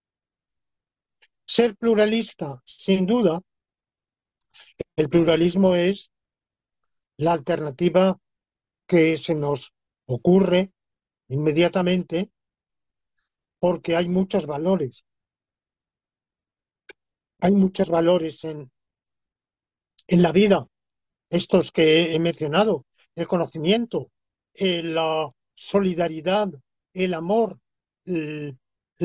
Ser pluralista, sin duda, el pluralismo es la alternativa que se nos ocurre inmediatamente porque hay muchos valores en la vida, estos que he mencionado, el conocimiento, la solidaridad, el amor, el,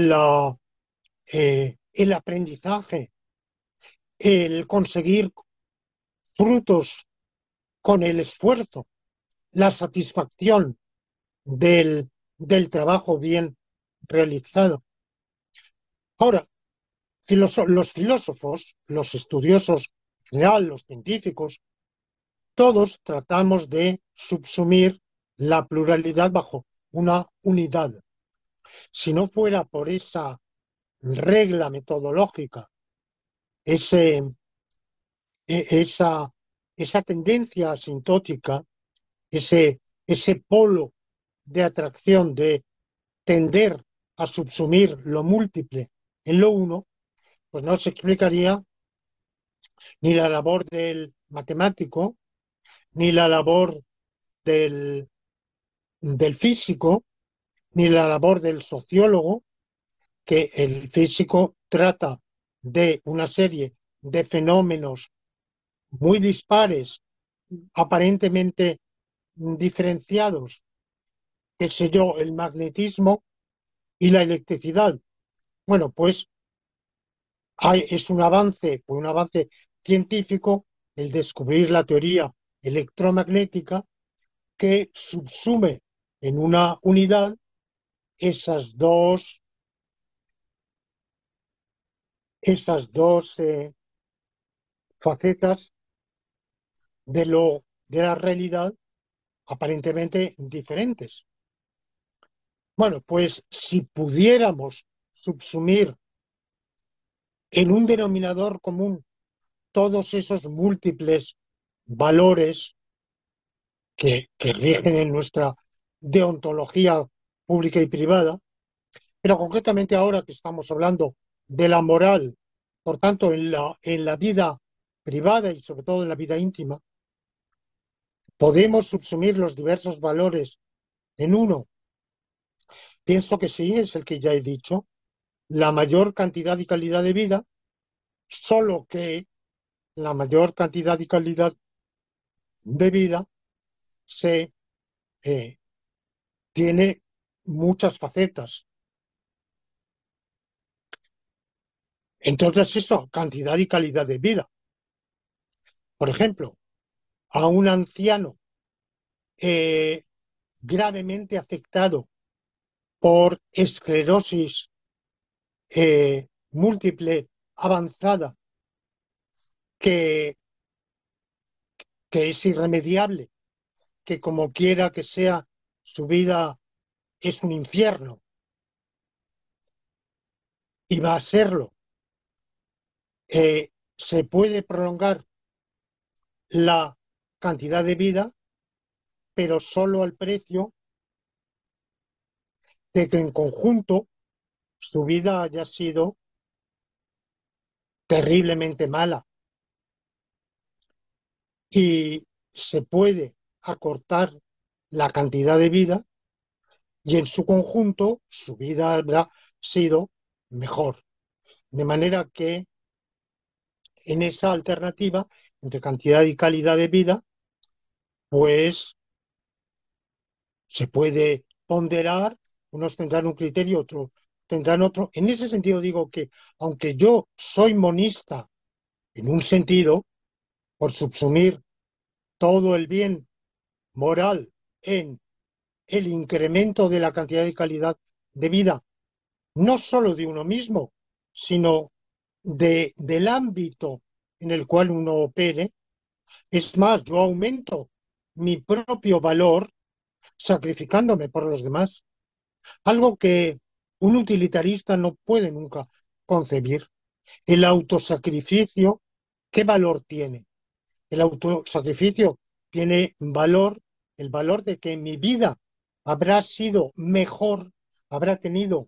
el aprendizaje, el conseguir frutos con el esfuerzo, la satisfacción del trabajo bien realizado. Ahora, los filósofos, los estudiosos en general, los científicos, todos tratamos de subsumir la pluralidad bajo una unidad. Si no fuera por esa regla metodológica, ese, esa, esa tendencia asintótica, ese polo de atracción de tender a subsumir lo múltiple en lo uno, pues no se explicaría ni la labor del matemático, ni la labor del, del físico, ni la labor del sociólogo, que el físico trata de una serie de fenómenos muy dispares, aparentemente diferenciados, qué sé yo, el magnetismo y la electricidad. Bueno, pues es un avance científico el descubrir la teoría electromagnética que subsume en una unidad esas dos facetas de la realidad aparentemente diferentes. Bueno, pues si pudiéramos subsumir en un denominador común todos esos múltiples valores que rigen en nuestra deontología pública y privada, pero concretamente ahora que estamos hablando de la moral, por tanto, en la vida privada y sobre todo en la vida íntima, podemos subsumir los diversos valores en uno. Pienso que sí, es el que ya he dicho, la mayor cantidad y calidad de vida, solo que la mayor cantidad y calidad de vida se eh, tiene muchas facetas. Entonces, eso, cantidad y calidad de vida. Por ejemplo, a un anciano eh, gravemente afectado por esclerosis múltiple avanzada que, que es irremediable, que como quiera que sea su vida es un infierno y va a serlo. Se puede prolongar la cantidad de vida, pero solo al precio de que en conjunto su vida haya sido terriblemente mala y se puede acortar la cantidad de vida y en su conjunto su vida habrá sido mejor. De manera que en esa alternativa entre cantidad y calidad de vida, pues se puede ponderar, unos tendrán un criterio, otros tendrán otro. En ese sentido digo que aunque yo soy monista en un sentido, por subsumir todo el bien moral en el incremento de la cantidad y calidad de vida, no solo de uno mismo, sino del ámbito en el cual uno opere. Es más, yo aumento mi propio valor sacrificándome por los demás, algo que un utilitarista no puede nunca concebir. El autosacrificio, ¿qué valor tiene? El autosacrificio tiene valor, el valor de que mi vida habrá sido mejor, habrá tenido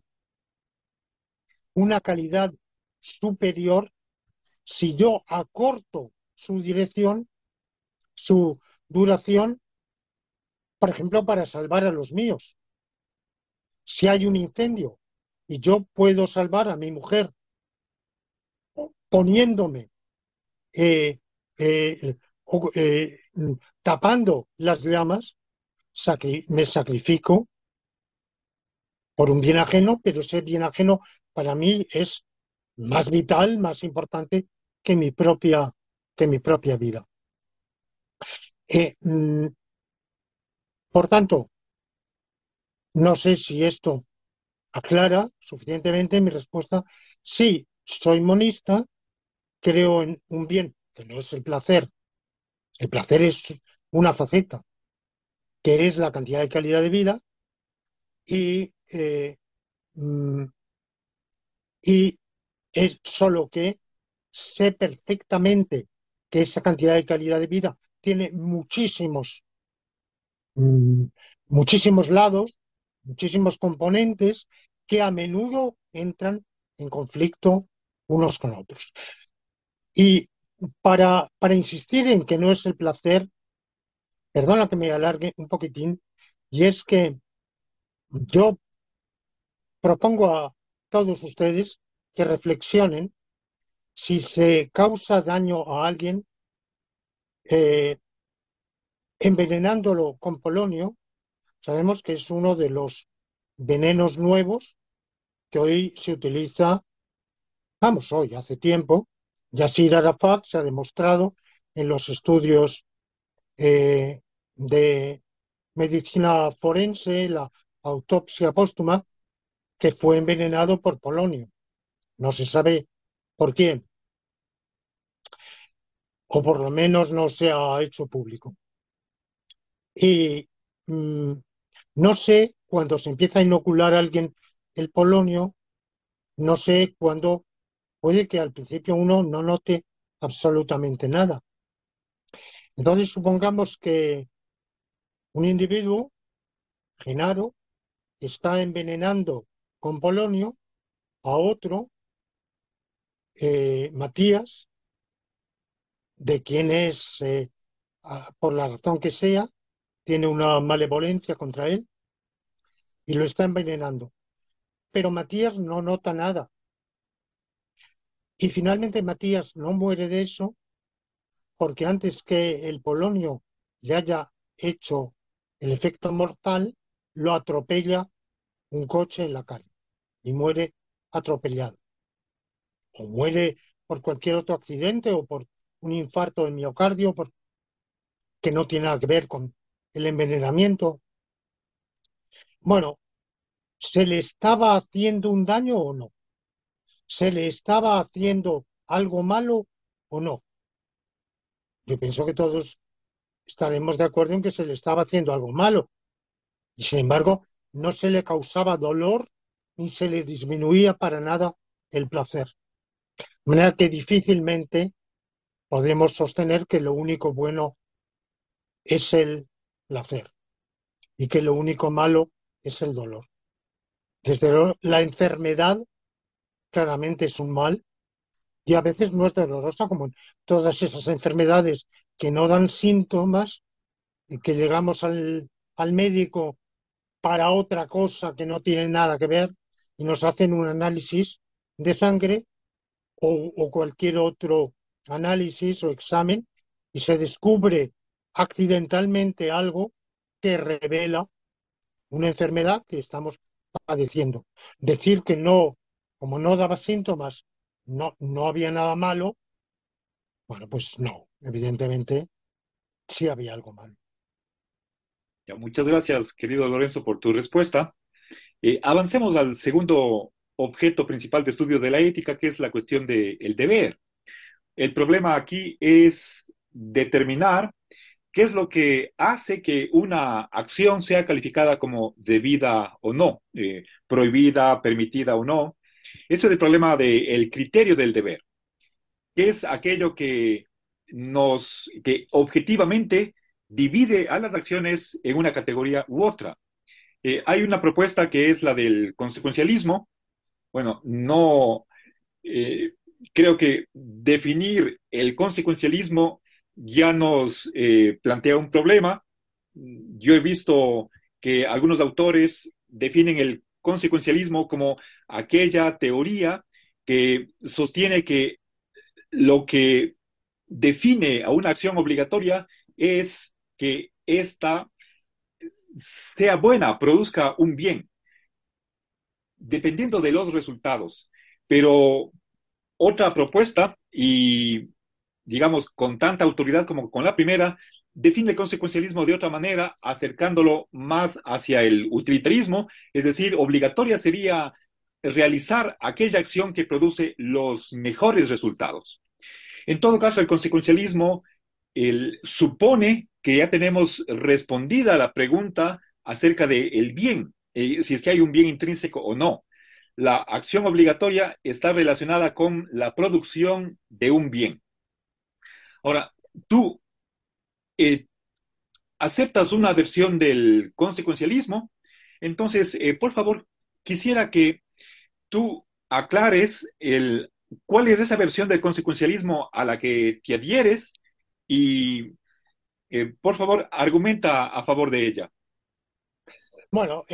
una calidad superior si yo acorto su dirección, su duración, por ejemplo, para salvar a los míos. Si hay un incendio y yo puedo salvar a mi mujer poniéndome, eh, eh, tapando las llamas, me sacrifico por un bien ajeno, pero ese bien ajeno para mí es más vital, más importante que mi propia vida. Eh, mm, por tanto, no sé si esto aclara suficientemente mi respuesta. Sí, soy monista, creo en un bien que no es el placer. El placer es una faceta, que es la cantidad y calidad de vida, y, mm, y es solo que sé perfectamente que esa cantidad y calidad de vida tiene mm, muchísimos lados, muchísimos componentes, que a menudo entran en conflicto unos con otros. Y para insistir en que no es el placer, perdona que me alargue un poquitín, y es que yo propongo a todos ustedes que reflexionen si se causa daño a alguien eh, envenenándolo con polonio. Sabemos que es uno de los venenos nuevos que hoy se utiliza, vamos, hoy, hace tiempo. Yasir Arafat se ha demostrado en los estudios eh, de medicina forense, la autopsia póstuma, que fue envenenado por polonio. No se sabe por quién, o por lo menos no se ha hecho público. Y mm, no sé cuando se empieza a inocular a alguien el polonio, no sé cuándo puede que al principio uno no note absolutamente nada. Entonces supongamos que un individuo, Genaro, está envenenando con polonio a otro, Matías, de quien es, por la razón que sea, tiene una malevolencia contra él y lo está envenenando. Pero Matías no nota nada. Y finalmente Matías no muere de eso porque antes que el polonio le haya hecho el efecto mortal, lo atropella un coche en la calle y muere atropellado. O muere por cualquier otro accidente o por un infarto de miocardio que no tiene nada que ver con el envenenamiento. Bueno, ¿se le estaba haciendo un daño o no? ¿Se le estaba haciendo algo malo o no? Yo pienso que todos estaremos de acuerdo en que se le estaba haciendo algo malo y sin embargo no se le causaba dolor ni se le disminuía para nada el placer. De manera que difícilmente podemos sostener que lo único bueno es el placer y que lo único malo es el dolor. Desde luego, la enfermedad claramente es un mal y a veces no es dolorosa como en todas esas enfermedades que no dan síntomas y que llegamos al médico para otra cosa que no tiene nada que ver y nos hacen un análisis de sangre o cualquier otro análisis o examen y se descubre accidentalmente algo que revela una enfermedad que estamos padeciendo. Decir que no, como no daba síntomas, no había nada malo, bueno, pues no, evidentemente sí había algo malo. Ya, muchas gracias, querido Lorenzo, por tu respuesta. Avancemos al segundo objeto principal de estudio de la ética, que es la cuestión del deber. El problema aquí es determinar qué es lo que hace que una acción sea calificada como debida o no, prohibida, permitida o no. Ese es el problema del criterio del deber, que es aquello que objetivamente divide a las acciones en una categoría u otra. Hay una propuesta que es la del consecuencialismo. Bueno, no, eh, creo que definir el consecuencialismo ya nos plantea un problema. Yo he visto que algunos autores definen el consecuencialismo como aquella teoría que sostiene que lo que define a una acción obligatoria es que ésta sea buena, produzca un bien, dependiendo de los resultados. Pero otra propuesta, y digamos con tanta autoridad como con la primera, define el consecuencialismo de otra manera, acercándolo más hacia el utilitarismo, es decir, obligatoria sería realizar aquella acción que produce los mejores resultados. En todo caso, el consecuencialismo supone que ya tenemos respondida la pregunta acerca del bien, si es que hay un bien intrínseco o no. La acción obligatoria está relacionada con la producción de un bien. Ahora, tú eh, aceptas una versión del consecuencialismo, entonces, por favor, quisiera que tú aclares cuál es esa versión del consecuencialismo a la que te adhieres y, por favor, argumenta a favor de ella. Bueno,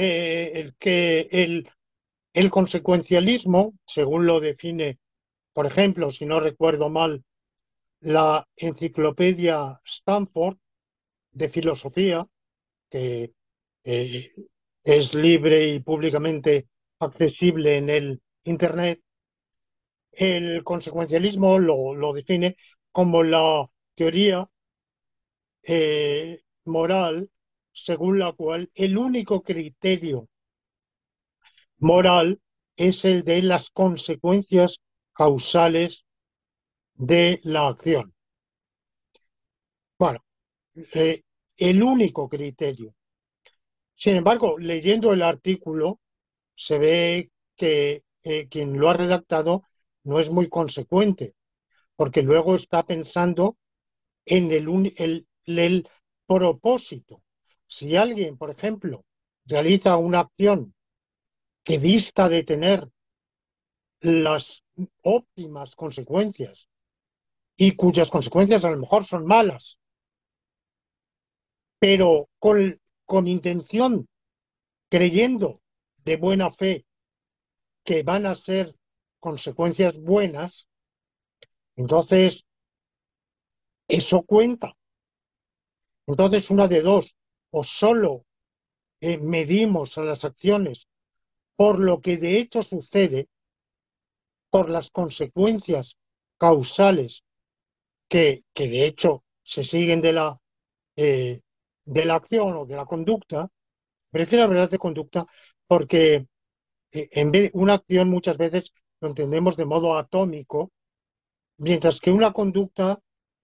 el consecuencialismo, según lo define, por ejemplo, si no recuerdo mal, la enciclopedia Stanford de filosofía, que eh, es libre y públicamente accesible en el Internet, el consecuencialismo lo define como la teoría moral según la cual el único criterio moral es el de las consecuencias causales de la acción. Bueno, eh, el único criterio. Sin embargo, leyendo el artículo, se ve que quien lo ha redactado no es muy consecuente, porque luego está pensando en el propósito. Si alguien, por ejemplo, realiza una acción que dista de tener las óptimas consecuencias y cuyas consecuencias a lo mejor son malas, pero con intención, creyendo de buena fe que van a ser consecuencias buenas, entonces eso cuenta. Entonces, una de dos, o solo medimos a las acciones por lo que de hecho sucede, por las consecuencias causales que de hecho se siguen de la acción o de la conducta, prefiero hablar de conducta porque en vez una acción muchas veces lo entendemos de modo atómico, mientras que una conducta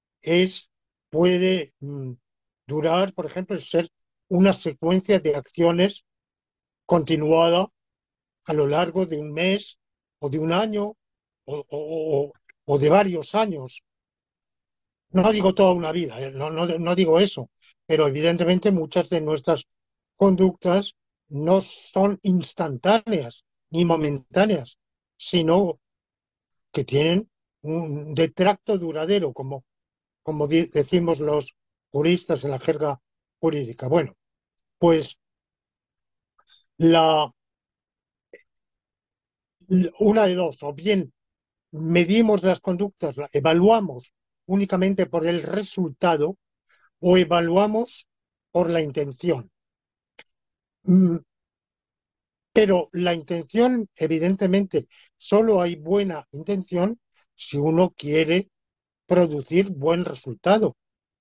puede durar, por ejemplo, ser una secuencia de acciones continuada a lo largo de un mes o de un año o de varios años. No digo toda una vida, no digo eso, pero evidentemente muchas de nuestras conductas no son instantáneas ni momentáneas, sino que tienen un detracto duradero, como decimos los juristas en la jerga jurídica. Bueno, pues la, una de dos, o bien medimos las conductas, evaluamos únicamente por el resultado o evaluamos por la intención. Mm, Pero la intención, evidentemente, solo hay buena intención si uno quiere producir buen resultado.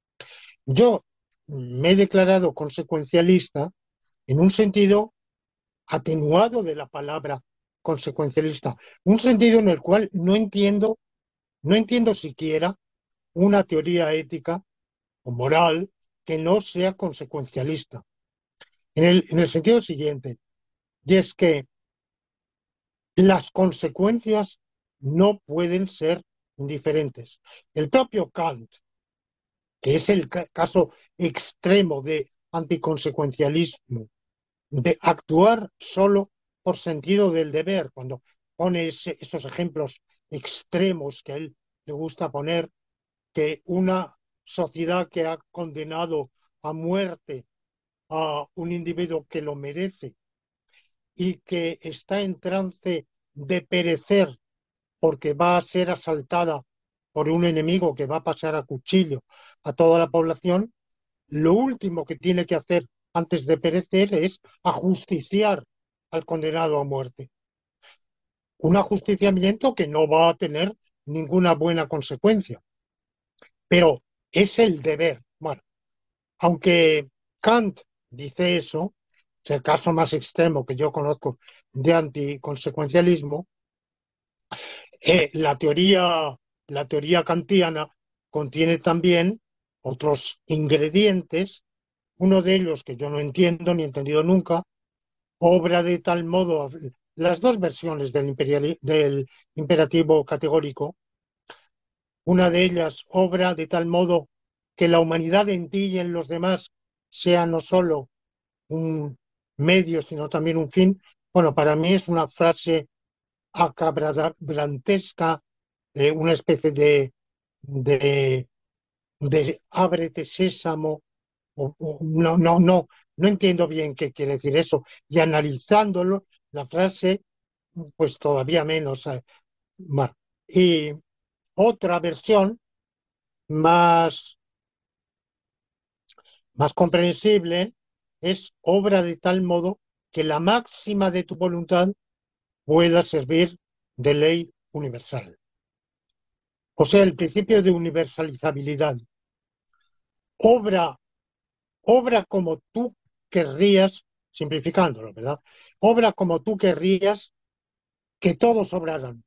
Yo me he declarado consecuencialista en un sentido atenuado de la palabra consecuencialista, un sentido en el cual no entiendo siquiera una teoría ética o moral que no sea consecuencialista. En el sentido siguiente, y es que las consecuencias no pueden ser indiferentes. El propio Kant, que es el caso extremo de anticonsecuencialismo, de actuar solo por sentido del deber, cuando pone esos ejemplos extremos que a él le gusta poner, que una sociedad que ha condenado a muerte a un individuo que lo merece y que está en trance de perecer porque va a ser asaltada por un enemigo que va a pasar a cuchillo a toda la población, lo último que tiene que hacer antes de perecer es ajusticiar al condenado a muerte. Un ajusticiamiento que no va a tener ninguna buena consecuencia, pero es el deber. Bueno, aunque Kant dice eso, es el caso más extremo que yo conozco de anticonsecuencialismo, eh, la teoría, la teoría kantiana contiene también otros ingredientes, uno de ellos que yo no entiendo ni he entendido nunca, obra de tal modo, las dos versiones del imperativo categórico, una de ellas obra de tal modo que la humanidad en ti y en los demás sea no solo un medio, sino también un fin, Bueno, para mí es una frase acabrantesca, una especie de, de ábrete sésamo, no entiendo bien qué quiere decir eso. Y analizándolo, la frase, pues todavía menos. Bueno. Y otra versión más, más comprensible es obra de tal modo que la máxima de tu voluntad pueda servir de ley universal. O sea, el principio de universalizabilidad. Obra, obra como tú querrías, simplificándolo, ¿verdad? Obra como tú querrías que todos obraran.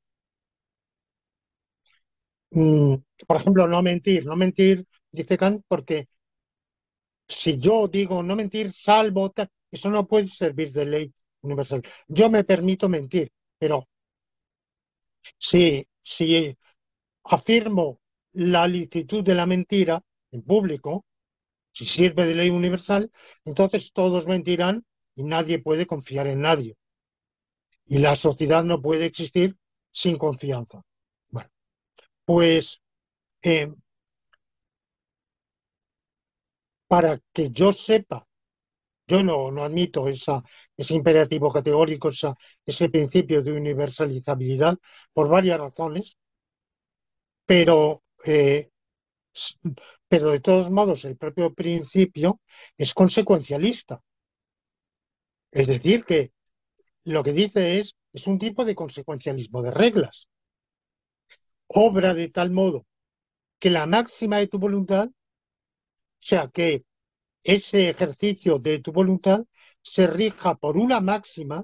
Mm, por ejemplo, no mentir. No mentir, dice Kant, porque si yo digo no mentir, salvo, eso no puede servir de ley universal. Yo me permito mentir, pero si afirmo la licitud de la mentira en público, si sirve de ley universal, entonces todos mentirán y nadie puede confiar en nadie. Y la sociedad no puede existir sin confianza. Bueno, pues eh, para que yo sepa, yo no admito ese imperativo categórico, ese principio de universalizabilidad por varias razones, pero, s- pero de todos modos el propio principio es consecuencialista. Es decir, que lo que dice es un tipo de consecuencialismo de reglas. Obra de tal modo que la máxima de tu voluntad, o sea, que ese ejercicio de tu voluntad se rija por una máxima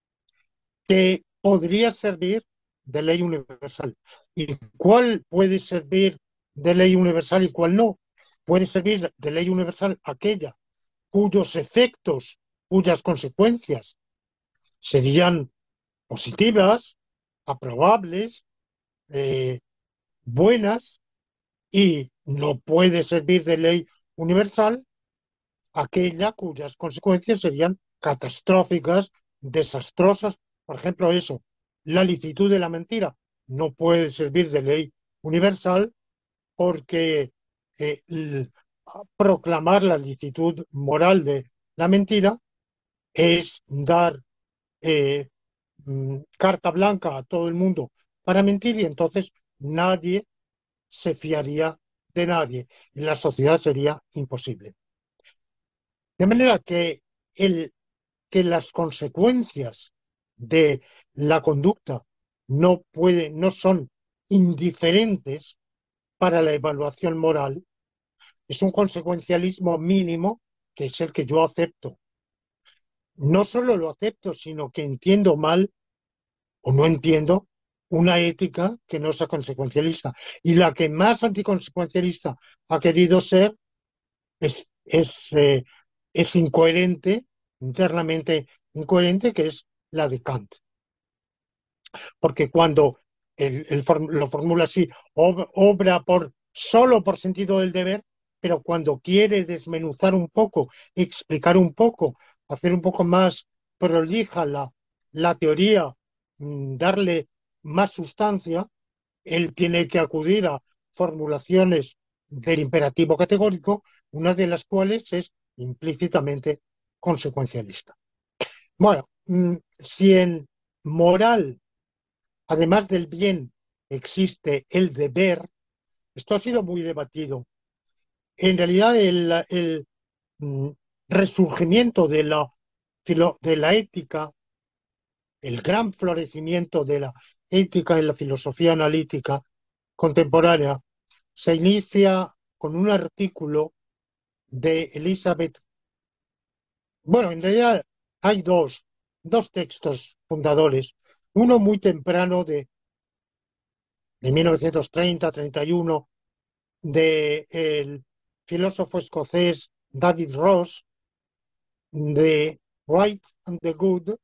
que podría servir de ley universal. ¿Y cuál puede servir de ley universal y cuál no? Puede servir de ley universal aquella cuyos efectos, cuyas consecuencias serían positivas, aprobables, eh, buenas, y no puede servir de ley universal aquella cuyas consecuencias serían catastróficas, desastrosas. Por ejemplo, eso, la licitud de la mentira no puede servir de ley universal porque proclamar la licitud moral de la mentira es dar eh, carta blanca a todo el mundo para mentir y entonces nadie se fiaría de nadie y la sociedad sería imposible. De manera que, que las consecuencias de la conducta no son indiferentes para la evaluación moral, es un consecuencialismo mínimo que es el que yo acepto. No solo lo acepto, sino que entiendo mal o no entiendo una ética que no sea consecuencialista. Y la que más anticonsecuencialista ha querido ser es, es, eh, es incoherente, internamente incoherente, que es la de Kant. Porque cuando lo formula así, obra solo por sentido del deber, pero cuando quiere desmenuzar un poco, explicar un poco, hacer un poco más prolija la teoría, darle más sustancia, él tiene que acudir a formulaciones del imperativo categórico, una de las cuales es implícitamente consecuencialista. Bueno, si en moral, además del bien, existe el deber, esto ha sido muy debatido. En realidad, el, mm, resurgimiento de la ética, el gran florecimiento de la ética en la filosofía analítica contemporánea, se inicia con un artículo de Elizabeth. Bueno, en realidad hay dos textos fundadores. Uno muy temprano de 1930-31 del filósofo escocés David Ross, de Right and the Good,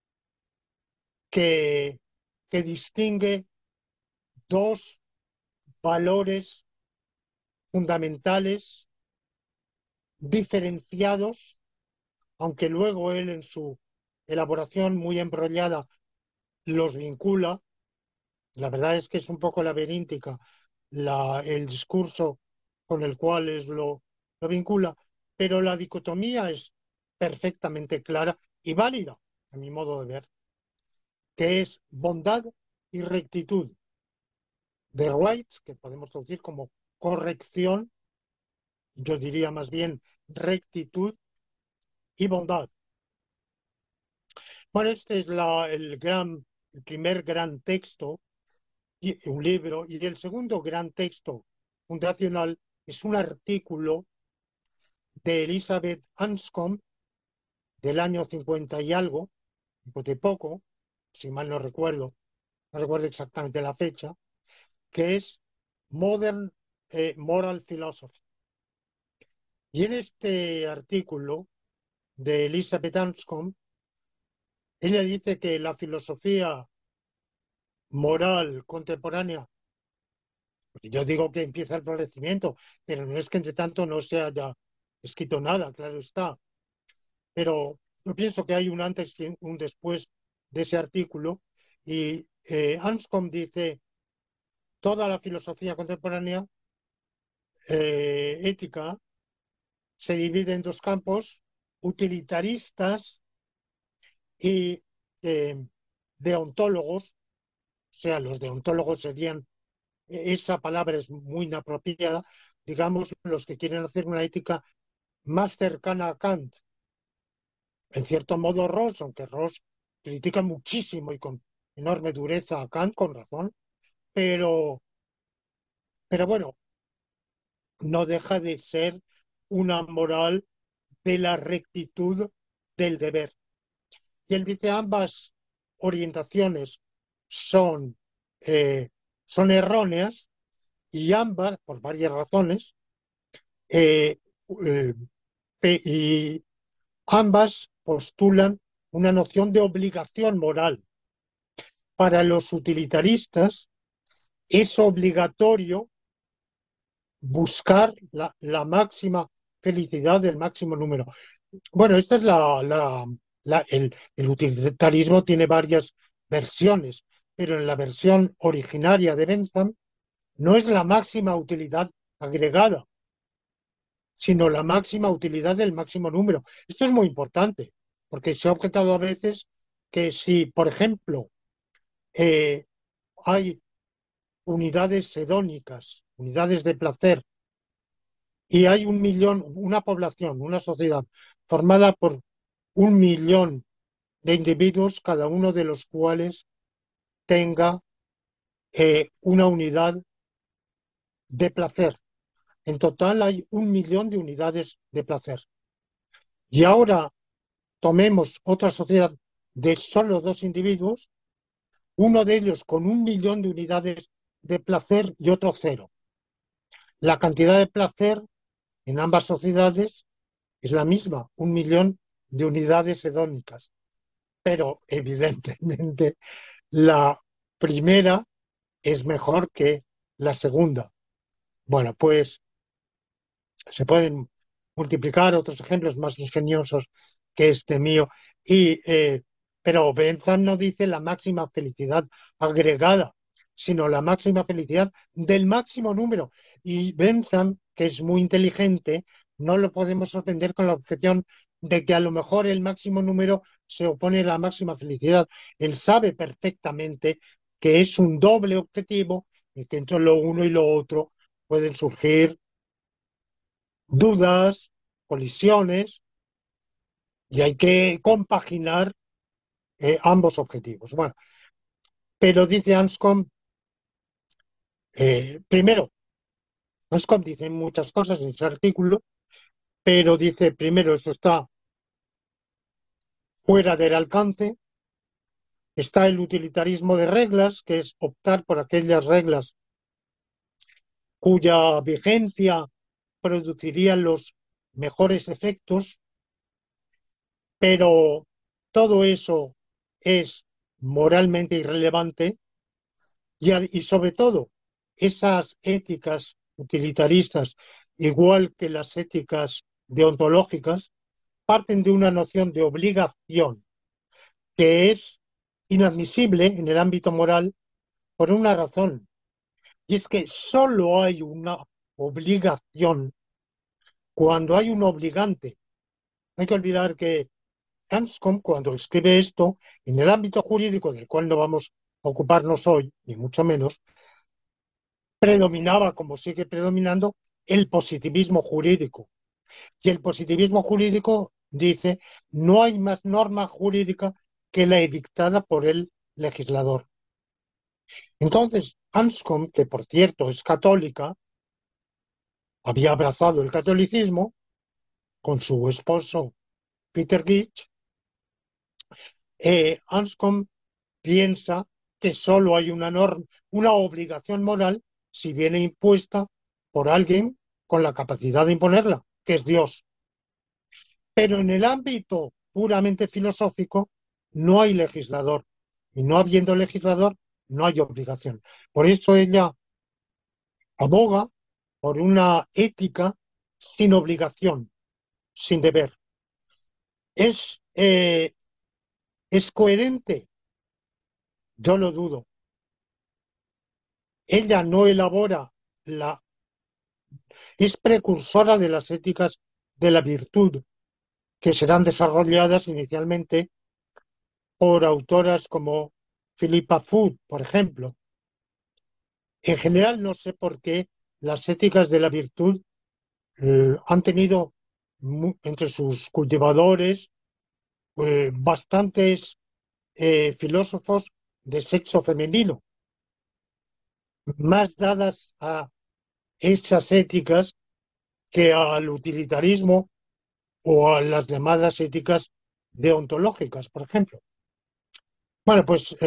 que, que distingue dos valores fundamentales diferenciados, aunque luego él elaboración muy embrollada los vincula. La verdad es que es un poco laberíntica el discurso con el cual lo vincula, pero la dicotomía es perfectamente clara y válida, a mi modo de ver, que es bondad y rectitud. De right, que podemos traducir como corrección, yo diría más bien rectitud y bondad. Bueno, este es el primer gran texto, un libro, y el segundo gran texto fundacional es un artículo de Elizabeth Anscombe del año 50 y algo, de poco, si mal no recuerdo exactamente la fecha, que es Modern Moral Philosophy. Y en este artículo de Elizabeth Anscombe, ella dice que la filosofía moral contemporánea, yo digo que empieza el florecimiento, pero no es que entre tanto no se haya escrito nada, claro está. Pero yo pienso que hay un antes y un después de ese artículo y Anscombe dice, toda la filosofía contemporánea ética se divide en dos campos, utilitaristas y eh, deontólogos, o sea, los deontólogos serían, esa palabra es muy inapropiada, digamos, los que quieren hacer una ética más cercana a Kant. En cierto modo, Ross, aunque Ross critica muchísimo y con enorme dureza a Kant, con razón, pero, pero bueno, no deja de ser una moral de la rectitud del deber. Y él dice ambas orientaciones son, eh, son erróneas y ambas, por varias razones, eh, eh, y ambas postulan una noción de obligación moral. Para los utilitaristas es obligatorio buscar la máxima felicidad del máximo número. Bueno, esta es el utilitarismo tiene varias versiones, pero en la versión originaria de Bentham no es la máxima utilidad agregada, sino la máxima utilidad del máximo número. Esto es muy importante, porque se ha objetado a veces que si, por ejemplo, eh, hay unidades hedónicas, unidades de placer, y hay un millón, una población, una sociedad formada por 1 millón de individuos, cada uno de los cuales tenga una unidad de placer. En total hay 1 millón de unidades de placer. Y ahora tomemos otra sociedad de solo dos individuos, uno de ellos con 1 millón de unidades de placer y otro cero. La cantidad de placer en ambas sociedades es la misma, 1 millón de unidades hedónicas. Pero evidentemente la primera es mejor que la segunda. Bueno, pues se pueden multiplicar otros ejemplos más ingeniosos que este mío, pero Bentham no dice la máxima felicidad agregada, sino la máxima felicidad del máximo número. Y Bentham, que es muy inteligente, no lo podemos sorprender con la objeción de que a lo mejor el máximo número se opone a la máxima felicidad. Él sabe perfectamente que es un doble objetivo y que entre lo uno y lo otro pueden surgir dudas, colisiones, y hay que compaginar ambos objetivos. Bueno, pero dice Anscombe, primero, Anscombe dice muchas cosas en ese artículo, pero dice, primero, eso está fuera del alcance, está el utilitarismo de reglas, que es optar por aquellas reglas cuya vigencia produciría los mejores efectos, pero todo eso es moralmente irrelevante y sobre todo esas éticas utilitaristas, igual que las éticas deontológicas, parten de una noción de obligación. que es inadmisible en el ámbito moral por una razón, y es que solo hay una obligación cuando hay un obligante. No hay que olvidar que Anscombe, cuando escribe esto, en el ámbito jurídico del cual no vamos a ocuparnos hoy, ni mucho menos, predominaba, como sigue predominando, el positivismo jurídico. Y el positivismo jurídico dice, no hay más norma jurídica que la edictada por el legislador. Entonces, Anscombe, que por cierto es católica, había abrazado el catolicismo con su esposo Peter Gitch. Anscombe piensa que solo hay una norma, una obligación moral si viene impuesta por alguien con la capacidad de imponerla, que es Dios. Pero en el ámbito puramente filosófico no hay legislador. Y no habiendo legislador, no hay obligación. Por eso ella aboga por una ética sin obligación, sin deber. ¿Es, ¿es coherente? Yo lo dudo. Ella no elabora la... Es precursora de las éticas de la virtud, que serán desarrolladas inicialmente por autoras como Philippa Foot, por ejemplo. En general, no sé por qué las éticas de la virtud han tenido entre sus cultivadores bastantes filósofos de sexo femenino, más dadas a esas éticas que al utilitarismo o a las llamadas éticas deontológicas, por ejemplo. Bueno, pues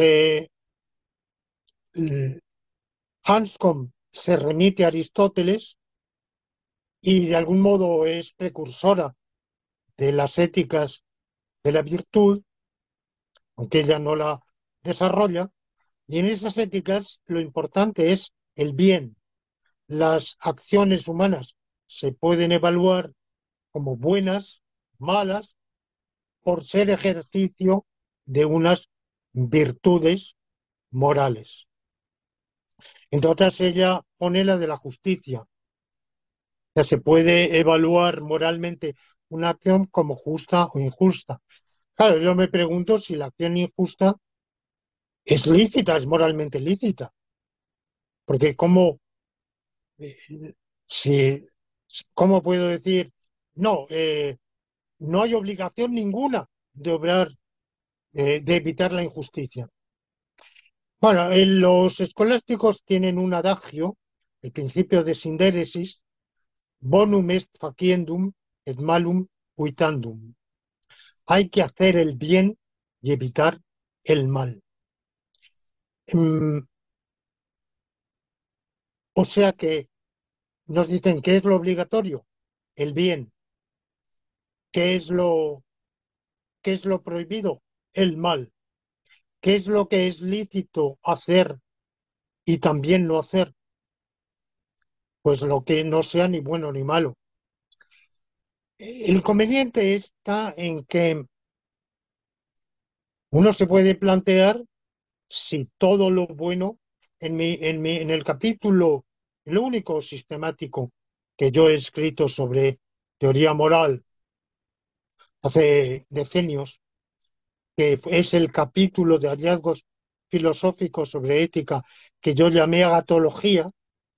Anscombe se remite a Aristóteles y de algún modo es precursora de las éticas de la virtud, aunque ella no la desarrolla, y en esas éticas lo importante es el bien. Las acciones humanas se pueden evaluar como buenas, malas, por ser ejercicio de unas virtudes morales. Entre otras, ella pone la de la justicia. O sea, se puede evaluar moralmente una acción como justa o injusta. Claro, yo me pregunto si la acción injusta es lícita, es moralmente lícita, porque eh, si, ¿cómo puedo decir? No, no hay obligación ninguna de obrar, de evitar la injusticia. Bueno, los escolásticos tienen un adagio, el principio de sindéresis, bonum est faciendum et malum uitandum. Hay que hacer el bien y evitar el mal. Mm, o sea que nos dicen que es lo obligatorio, el bien, qué qué es lo prohibido, el mal, qué es lo que es lícito hacer y también no hacer, pues lo que no sea ni bueno ni malo. El inconveniente está en que uno se puede plantear si todo lo bueno en el capítulo, el único sistemático que yo he escrito sobre teoría moral hace decenios, que es el capítulo de hallazgos filosóficos sobre ética que yo llamé agatología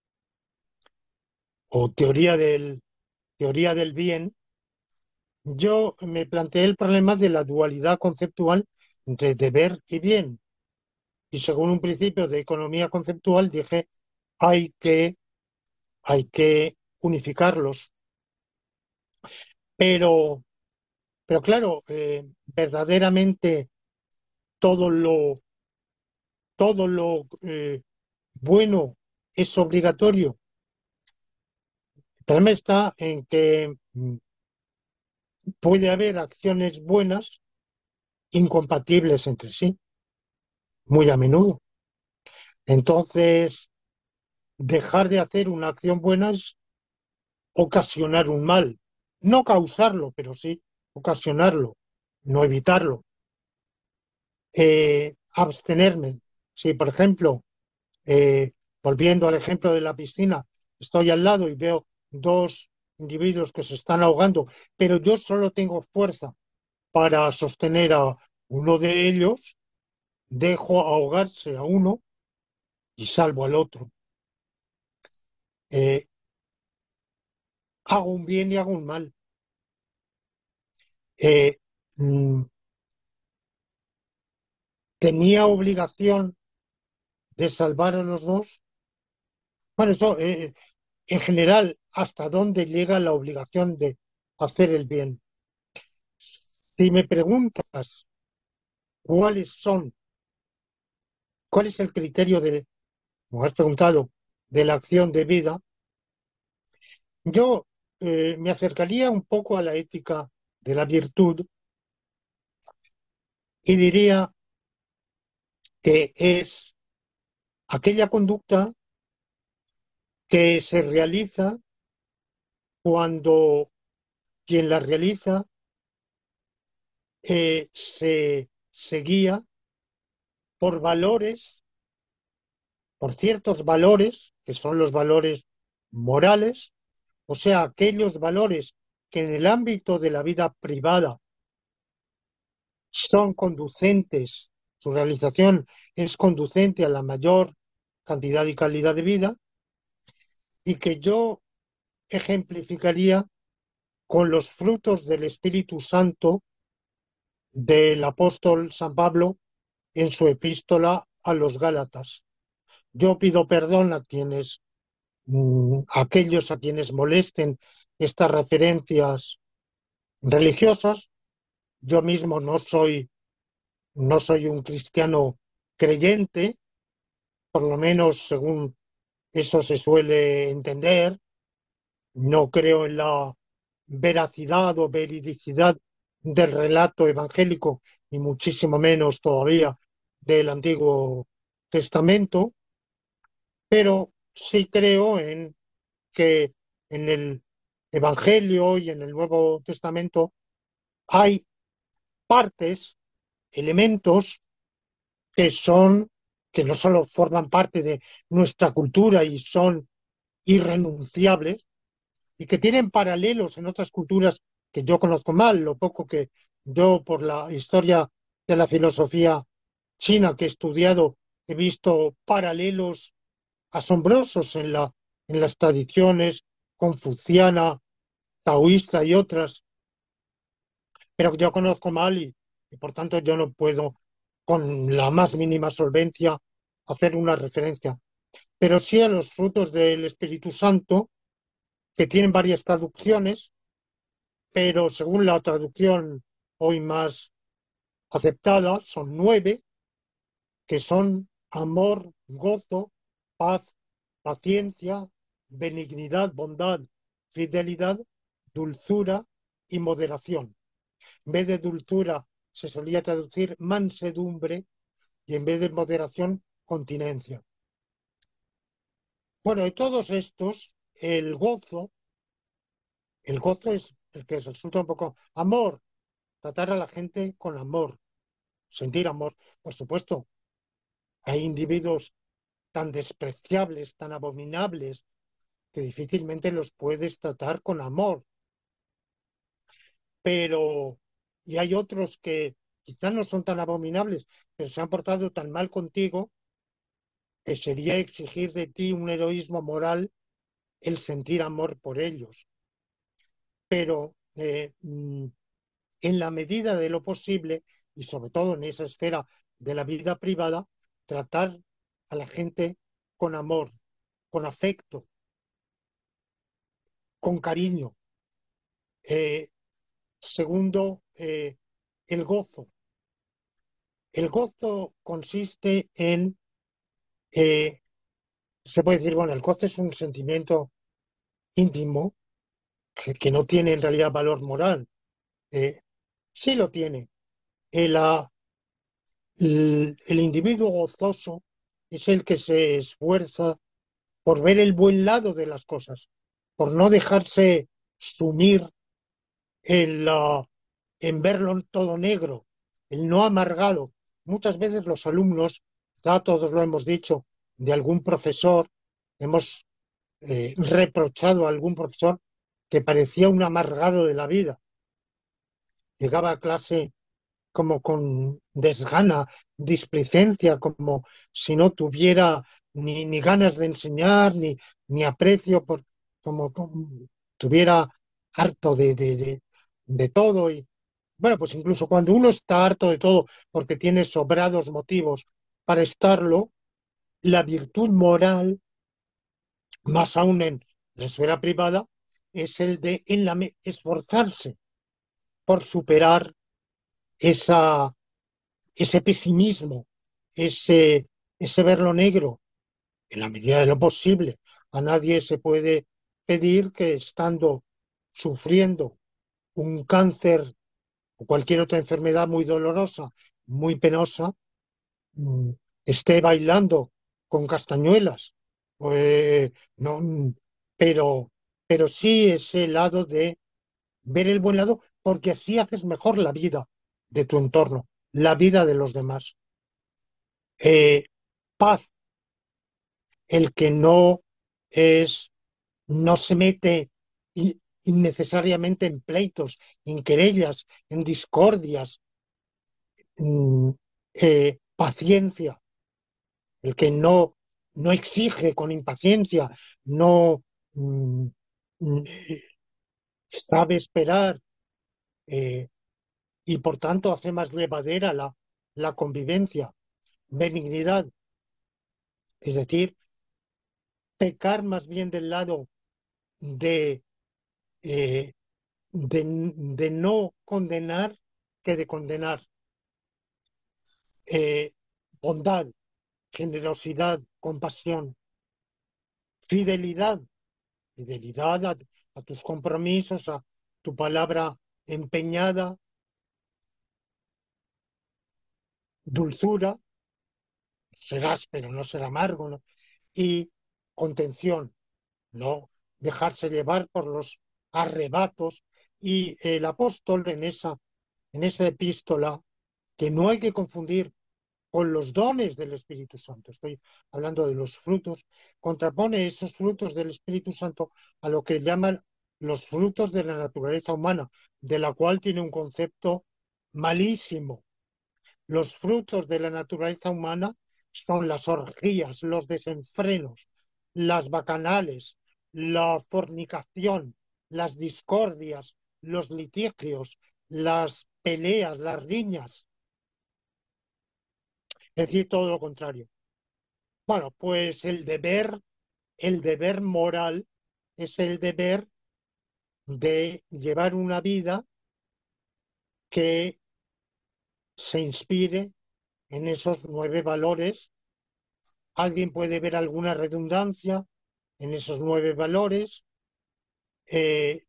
o teoría del bien. Yo me planteé el problema de la dualidad conceptual entre deber y bien. Y según un principio de economía conceptual dije, hay que, hay que unificarlos. Pero, pero claro, verdaderamente todo todo lo bueno es obligatorio. El problema está en que puede haber acciones buenas incompatibles entre sí, muy a menudo. Entonces, dejar de hacer una acción buena es ocasionar un mal. No causarlo, pero sí ocasionarlo, no evitarlo. abstenerme. Si, por ejemplo, eh, volviendo al ejemplo de la piscina, estoy al lado y veo dos individuos que se están ahogando, pero yo solo tengo fuerza para sostener a uno de ellos, dejo ahogarse a uno y salvo al otro. Eh, Hago un bien y hago un mal. Eh, mm, Tenía obligación de salvar a los dos. Bueno, eso, en general, ¿hasta dónde llega la obligación de hacer el bien? Si me preguntas cuáles son, cuál es el criterio de, como has preguntado, de la acción de vida, yo me acercaría un poco a la ética de la virtud y diría que es aquella conducta que se realiza cuando quien la realiza se guía por valores, por ciertos valores, que son los valores morales, o sea, aquellos valores que en el ámbito de la vida privada son conducentes, su realización es conducente a la mayor cantidad y calidad de vida, y que yo ejemplificaría con los frutos del Espíritu Santo del apóstol San Pablo en su epístola a los Gálatas. Yo pido perdón a quienes, aquellos a quienes molesten estas referencias religiosas. Yo mismo no soy un cristiano creyente, por lo menos según eso se suele entender. No creo en la veracidad o veridicidad del relato evangélico y muchísimo menos todavía del Antiguo Testamento, pero sí creo en que en el Evangelio y en el Nuevo Testamento hay partes, elementos que son, que no solo forman parte de nuestra cultura y son irrenunciables, y que tienen paralelos en otras culturas que yo conozco mal, lo poco que yo por la historia de la filosofía china que he estudiado he visto paralelos asombrosos en las tradiciones confuciana, taoísta y otras, pero que yo conozco mal y por tanto yo no puedo con la más mínima solvencia hacer una referencia, pero sí a los frutos del Espíritu Santo, que tienen varias traducciones, pero según la traducción hoy más aceptada, son 9, que son amor, gozo, paz, paciencia, benignidad, bondad, fidelidad, dulzura y moderación. En vez de dulzura se solía traducir mansedumbre y en vez de moderación, continencia. Bueno, de todos estos, el gozo es el que resulta un poco amor, tratar a la gente con amor, sentir amor. Por supuesto, hay individuos tan despreciables, tan abominables, que difícilmente los puedes tratar con amor, pero y hay otros que quizás no son tan abominables, pero se han portado tan mal contigo que sería exigir de ti un heroísmo moral el sentir amor por ellos. Pero en la medida de lo posible, y sobre todo en esa esfera de la vida privada, tratar a la gente con amor, con afecto, con cariño. Eh, Segundo, el gozo. El gozo consiste en, eh, se puede decir, bueno, el gozo es un sentimiento íntimo que no tiene en realidad valor moral. Eh, sí lo tiene. El, ah, el individuo gozoso es el que se esfuerza por ver el buen lado de las cosas, por no dejarse sumir en, en verlo todo negro, el no amargado, muchas veces los alumnos, ya todos lo hemos dicho, de algún profesor, hemos reprochado a algún profesor que parecía un amargado de la vida. Llegaba a clase como con desgana, displicencia, como si no tuviera ni ganas de enseñar, ni aprecio, como tuviera harto de todo. Y bueno, pues incluso cuando uno está harto de todo porque tiene sobrados motivos para estarlo, la virtud moral, más aún en la esfera privada, es el de esforzarse por superar esa ese pesimismo, ese, ese verlo negro, en la medida de lo posible. A nadie se puede pedir que estando sufriendo un cáncer o cualquier otra enfermedad muy dolorosa, muy penosa, mm, esté bailando con castañuelas. No, pero sí ese lado de ver el buen lado, porque así haces mejor la vida de tu entorno, la vida de los demás. Eh, Paz, el que es, no se mete innecesariamente en pleitos, en querellas, en discordias, paciencia, el que no exige con impaciencia, no mm, mm, sabe esperar eh, y por tanto hace más llevadera la convivencia, benignidad, es decir, pecar más bien del lado de eh, de no condenar que de condenar. Eh, Bondad, generosidad, compasión, fidelidad, fidelidad a tus compromisos, a tu palabra empeñada, dulzura, ser áspero, no ser amargo, ¿no? Y contención, no dejarse llevar por los arrebatos. Y el apóstol en esa epístola, que no hay que confundir con los dones del Espíritu Santo, estoy hablando de los frutos, contrapone esos frutos del Espíritu Santo a lo que llaman los frutos de la naturaleza humana, de la cual tiene un concepto malísimo. Los frutos de la naturaleza humana son las orgías, los desenfrenos, las bacanales, la fornicación, las discordias, los litigios, las peleas, las riñas, es decir, todo lo contrario. Bueno, pues el deber moral es el deber de llevar una vida que se inspire en esos 9 valores. Alguien puede ver alguna redundancia en esos 9 valores, eh,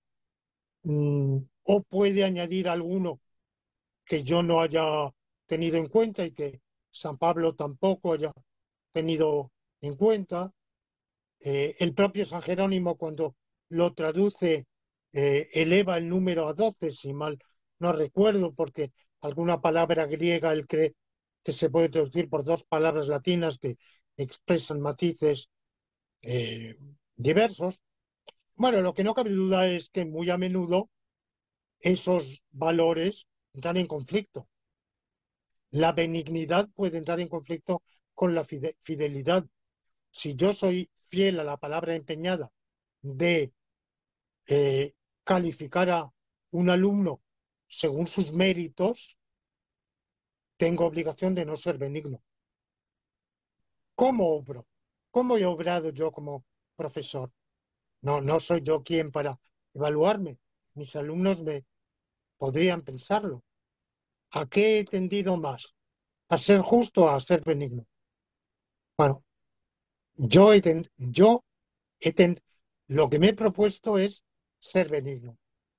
o puede añadir alguno que yo no haya tenido en cuenta y que San Pablo tampoco haya tenido en cuenta. El propio San Jerónimo, cuando lo traduce, eleva el número a 12, si mal no recuerdo, porque alguna palabra griega él cree que se puede traducir por 2 palabras latinas que expresan matices eh, diversos. Bueno, lo que no cabe duda es que muy a menudo esos valores entran en conflicto. La benignidad puede entrar en conflicto con la fidelidad. Si yo soy fiel a la palabra empeñada de eh, calificar a un alumno según sus méritos, tengo obligación de no ser benigno. ¿Cómo obro? ¿Cómo he obrado yo como profesor? No, no soy yo quien para evaluarme. Mis alumnos me podrían pensarlo. ¿A qué he tendido más? ¿A ser justo o a ser benigno? Bueno, yo he ten- lo que me he propuesto es ser benigno.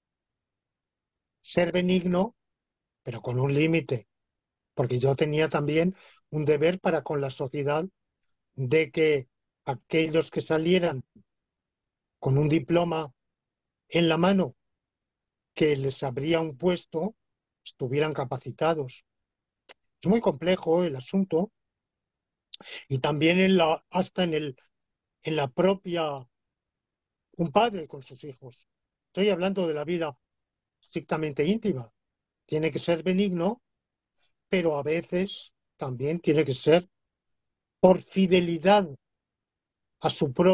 Ser benigno, pero con un límite, porque yo tenía también un deber para con la sociedad de que aquellos que salieran con un diploma en la mano que les abría un puesto estuvieran capacitados. Es muy complejo el asunto y también hasta en la propia, un padre con sus hijos. Estoy hablando de la vida estrictamente íntima. Tiene que ser benigno, pero a veces también tiene que ser por fidelidad a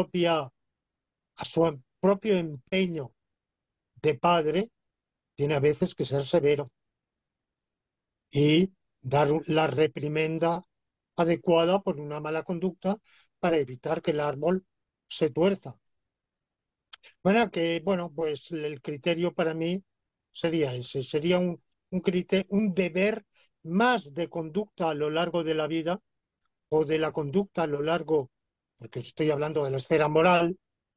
a su propio empeño de padre, tiene a veces que ser severo y dar la reprimenda adecuada por una mala conducta para evitar que el árbol se tuerza. Bueno, pues el criterio para mí sería ese, sería un deber más de conducta a lo largo de la vida o de la conducta a lo largo, porque estoy hablando de la esfera moral,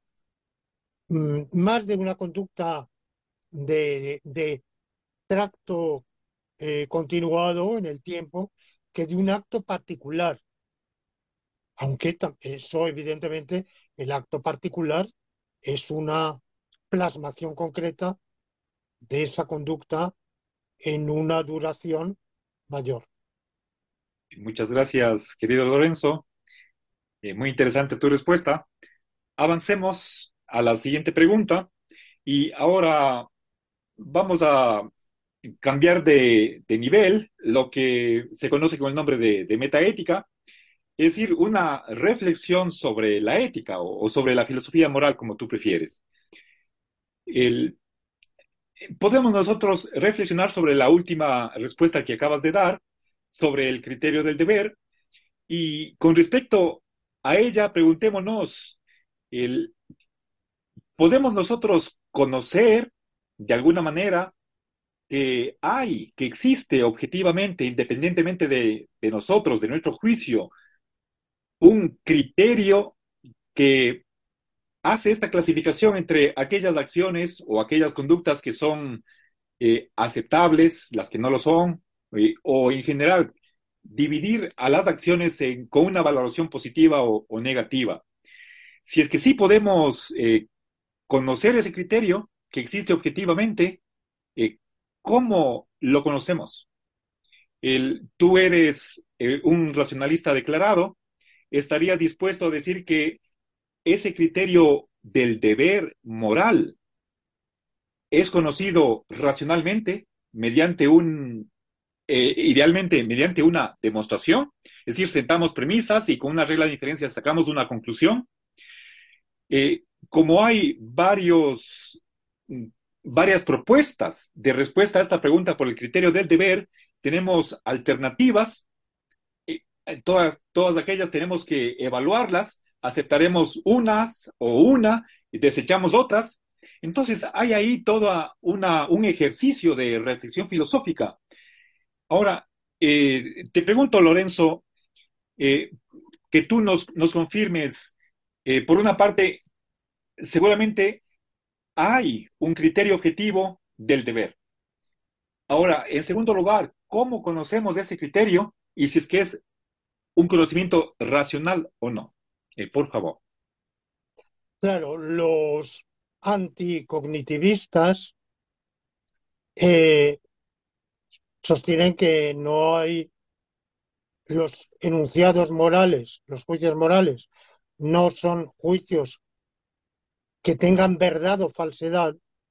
más de una conducta de tracto continuado en el tiempo que de un acto particular, aunque eso evidentemente el acto particular es una plasmación concreta de esa conducta en una duración mayor. Muchas gracias, querido Lorenzo. Muy interesante tu respuesta. Avancemos a la siguiente pregunta y ahora vamos a cambiar de nivel, lo que se conoce con el nombre de metaética, es decir, una reflexión sobre la ética o sobre la filosofía moral, como tú prefieres. El, Podemos nosotros reflexionar sobre la última respuesta que acabas de dar, sobre el criterio del deber, y con respecto a ella, preguntémonos, el, ¿podemos nosotros conocer de alguna manera que existe objetivamente, independientemente de nosotros, de nuestro juicio, un criterio que hace esta clasificación entre aquellas acciones o aquellas conductas que son aceptables, las que no lo son, o en general dividir a las acciones con una valoración positiva o negativa? Si es que sí podemos conocer ese criterio que existe objetivamente, ¿cómo lo conocemos? Tú eres un racionalista declarado, ¿estarías dispuesto a decir que ese criterio del deber moral es conocido racionalmente mediante idealmente mediante una demostración? Es decir, sentamos premisas y con una regla de diferencia sacamos una conclusión. Como hay varias propuestas de respuesta a esta pregunta por el criterio del deber, tenemos alternativas. Todas aquellas tenemos que evaluarlas, aceptaremos unas o una y desechamos otras. Entonces hay ahí un ejercicio de reflexión filosófica. Ahora, te pregunto, Lorenzo, eh, que tú nos confirmes, por una parte, seguramente hay un criterio objetivo del deber. Ahora, en segundo lugar, ¿cómo conocemos ese criterio y si es que es un conocimiento racional o no? Por favor. Claro, los anticognitivistas eh, sostienen que no hay los enunciados morales, los juicios morales, no son juicios que tengan verdad o falsedad.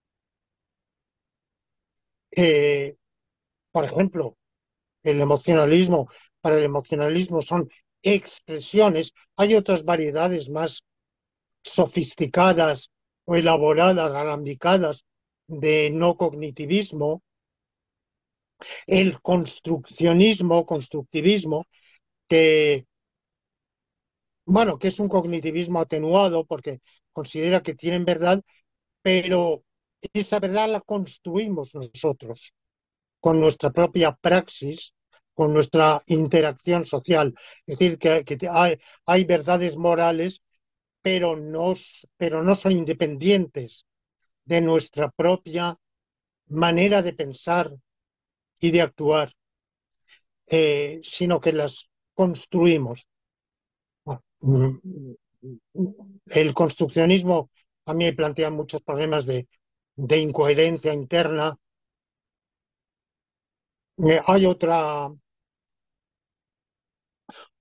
Eh, por ejemplo, el emocionalismo, para el emocionalismo son expresiones. Hay otras variedades más sofisticadas o elaboradas, alambicadas de no cognitivismo. El constructivismo, que, bueno, que es un cognitivismo atenuado porque considera que tienen verdad, pero esa verdad la construimos nosotros con nuestra propia praxis, con nuestra interacción social. Es decir, que hay verdades morales, pero no son independientes de nuestra propia manera de pensar y de actuar, sino que las construimos. El construccionismo a mí me plantea muchos problemas de incoherencia interna. Hay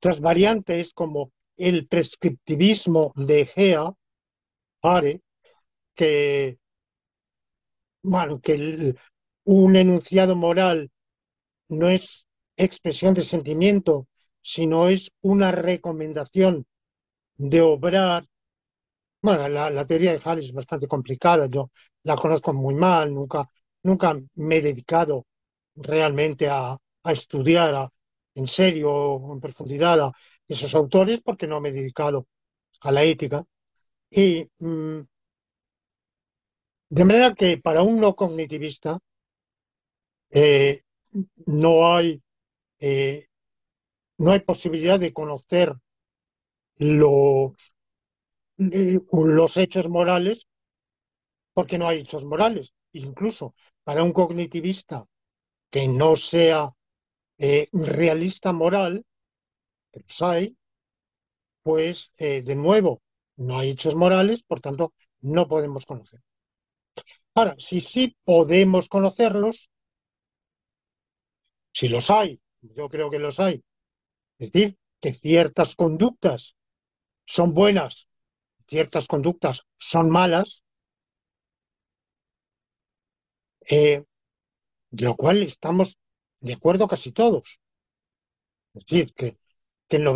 Otras variantes como el prescriptivismo de Gea, Are, que, bueno, un enunciado moral no es expresión de sentimiento, sino es una recomendación de obrar. Bueno, la teoría de Halley es bastante complicada, yo la conozco muy mal, nunca me he dedicado realmente a estudiar en serio o en profundidad a esos autores porque no me he dedicado a la ética. Y de manera que para un no cognitivista eh, no hay, eh, no hay posibilidad de conocer lo- los hechos morales porque no hay hechos morales. Incluso para un cognitivista que no sea realista moral, que los hay, pues de nuevo, no hay hechos morales, por tanto, no podemos conocer. Ahora, si sí podemos conocerlos, si los hay, yo creo que los hay, es decir, que ciertas conductas son buenas, ciertas conductas son malas, de lo cual estamos de acuerdo casi todos. Es decir, que el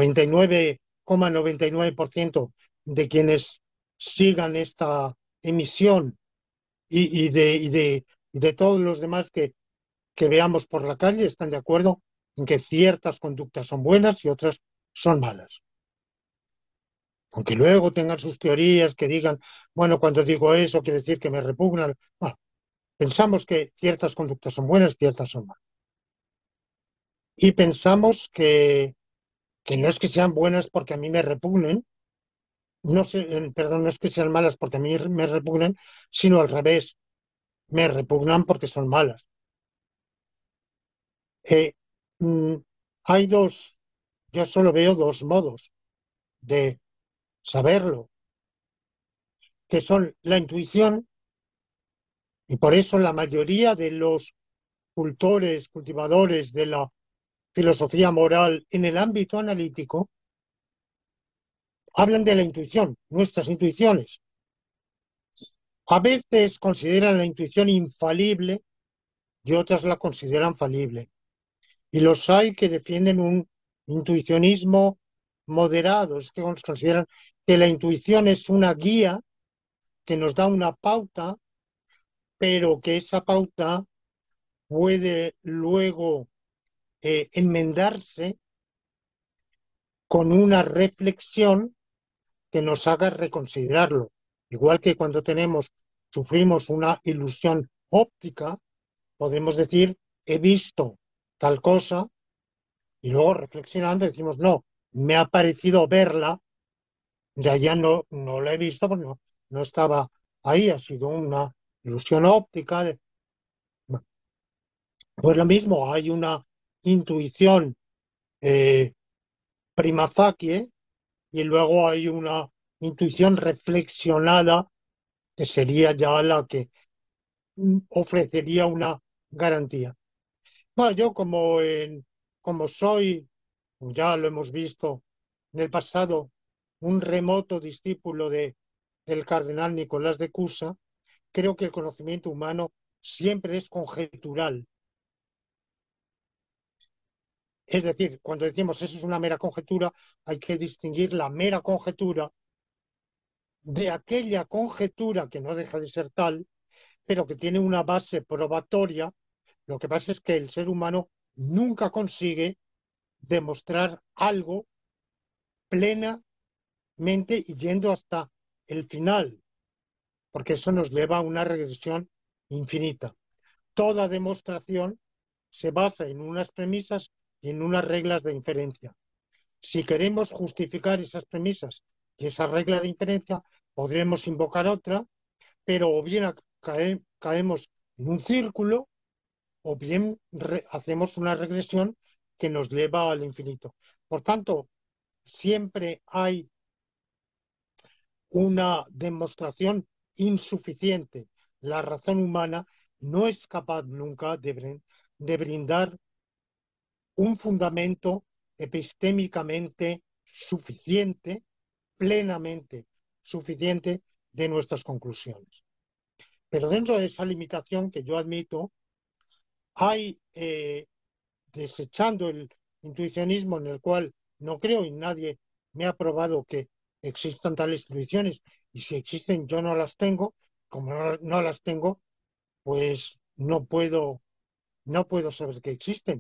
99,99% de quienes sigan esta emisión y de todos los demás que veamos por la calle están de acuerdo en que ciertas conductas son buenas y otras son malas. Aunque luego tengan sus teorías que digan, bueno, cuando digo eso quiere decir que me repugnan. Bueno, pensamos que ciertas conductas son buenas, ciertas son malas. Y pensamos que no es que sean buenas porque a mí me repugnen, no sé, perdón, no es que sean malas porque a mí me repugnen, sino al revés, me repugnan porque son malas. Eh, mm, hay dos, yo solo veo dos modos de saberlo, que son la intuición, y por eso la mayoría de los cultivadores de la filosofía moral en el ámbito analítico, hablan de la intuición, nuestras intuiciones. A veces consideran la intuición infalible y otras la consideran falible. Y los hay que defienden un intuicionismo moderado, es que consideran que la intuición es una guía que nos da una pauta, pero que esa pauta puede luego enmendarse con una reflexión que nos haga reconsiderarlo. Igual que cuando sufrimos una ilusión óptica, podemos decir, he visto tal cosa, y luego reflexionando decimos, no, me ha parecido verla, de allá no la he visto porque no estaba ahí, ha sido una ilusión óptica. Pues lo mismo, hay una intuición eh, prima facie y luego hay una intuición reflexionada que sería ya la que ofrecería una garantía. Bueno, yo como soy, ya lo hemos visto en el pasado, un remoto discípulo del cardenal Nicolás de Cusa, creo que el conocimiento humano siempre es conjetural. Es decir, cuando decimos eso es una mera conjetura, hay que distinguir la mera conjetura de aquella conjetura que no deja de ser tal, pero que tiene una base probatoria. Lo que pasa es que el ser humano nunca consigue demostrar algo plenamente y yendo hasta el final, porque eso nos lleva a una regresión infinita. Toda demostración se basa en unas premisas y en unas reglas de inferencia. Si queremos justificar esas premisas y esa regla de inferencia, podremos invocar otra, pero o bien caemos en un círculo o bien hacemos una regresión que nos lleva al infinito. Por tanto, siempre hay una demostración insuficiente. La razón humana no es capaz nunca de brindar un fundamento epistémicamente suficiente, plenamente suficiente de nuestras conclusiones. Pero dentro de esa limitación que yo admito, hay, desechando el intuicionismo en el cual no creo y nadie me ha probado que existan tales intuiciones, y si existen yo no las tengo, como no las tengo, pues no puedo saber que existen.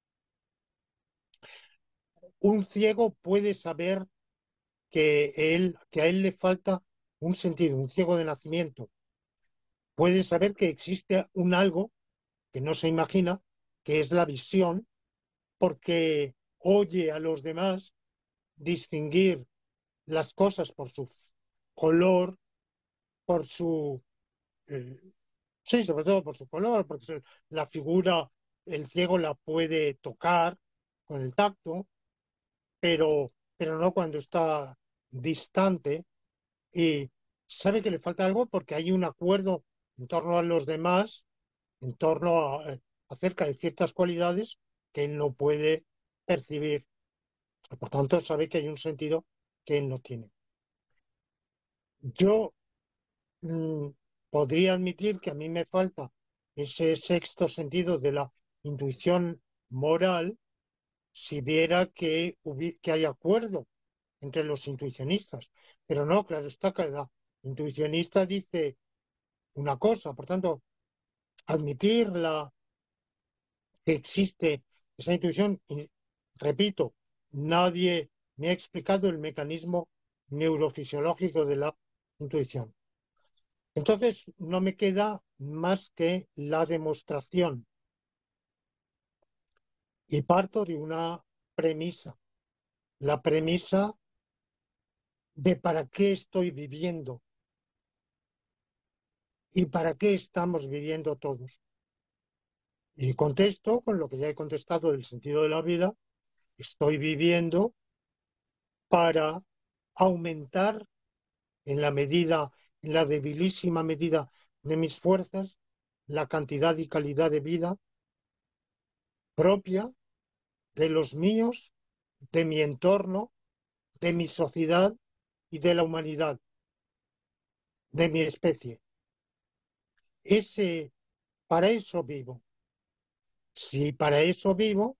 Un ciego puede saber que a él le falta un sentido, un ciego de nacimiento. Puede saber que existe un algo que no se imagina, que es la visión, porque oye a los demás distinguir las cosas por su color, por su, eh, sí, sobre todo por su color, porque la figura, el ciego la puede tocar con el tacto, pero no cuando está distante, y sabe que le falta algo porque hay un acuerdo en torno a los demás, en torno a, acerca de ciertas cualidades que él no puede percibir. Por tanto, sabe que hay un sentido que él no tiene. Yo mm, podría admitir que a mí me falta ese sexto sentido de la intuición moral si viera que hay acuerdo entre los intuicionistas. Pero no, claro está, cada intuicionista dice una cosa. Por tanto, admitir que existe esa intuición, y repito, nadie me ha explicado el mecanismo neurofisiológico de la intuición. Entonces, no me queda más que la demostración, y parto de una premisa, la premisa de para qué estoy viviendo y para qué estamos viviendo todos. Y contesto con lo que ya he contestado del sentido de la vida: estoy viviendo para aumentar en la medida, en la debilísima medida de mis fuerzas, la cantidad y calidad de vida propia, de los míos, de mi entorno, de mi sociedad y de la humanidad, de mi especie. Ese, para eso vivo. Si para eso vivo,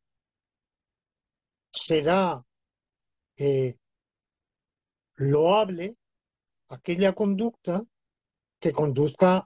será eh, loable aquella conducta que conduzca,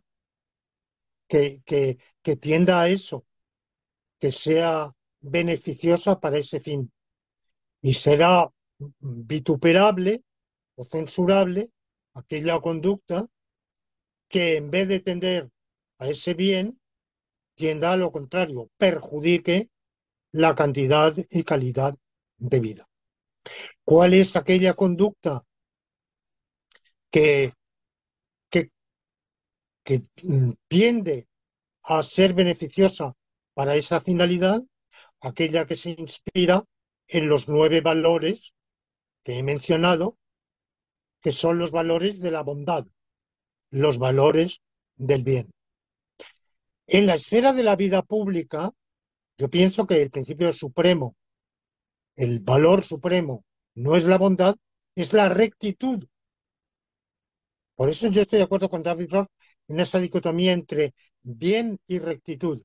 que tienda a eso, que sea beneficiosa para ese fin. Y será vituperable o censurable aquella conducta que, en vez de tender a ese bien, tienda a lo contrario, perjudique la cantidad y calidad de vida. ¿Cuál es aquella conducta que, que, que tiende a ser beneficiosa para esa finalidad? Aquella que se inspira en los 9 valores que he mencionado, que son los valores de la bondad, los valores del bien. En la esfera de la vida pública, yo pienso que el principio supremo, el valor supremo, no es la bondad, es la rectitud. Por eso yo estoy de acuerdo con David Roth en esa dicotomía entre bien y rectitud.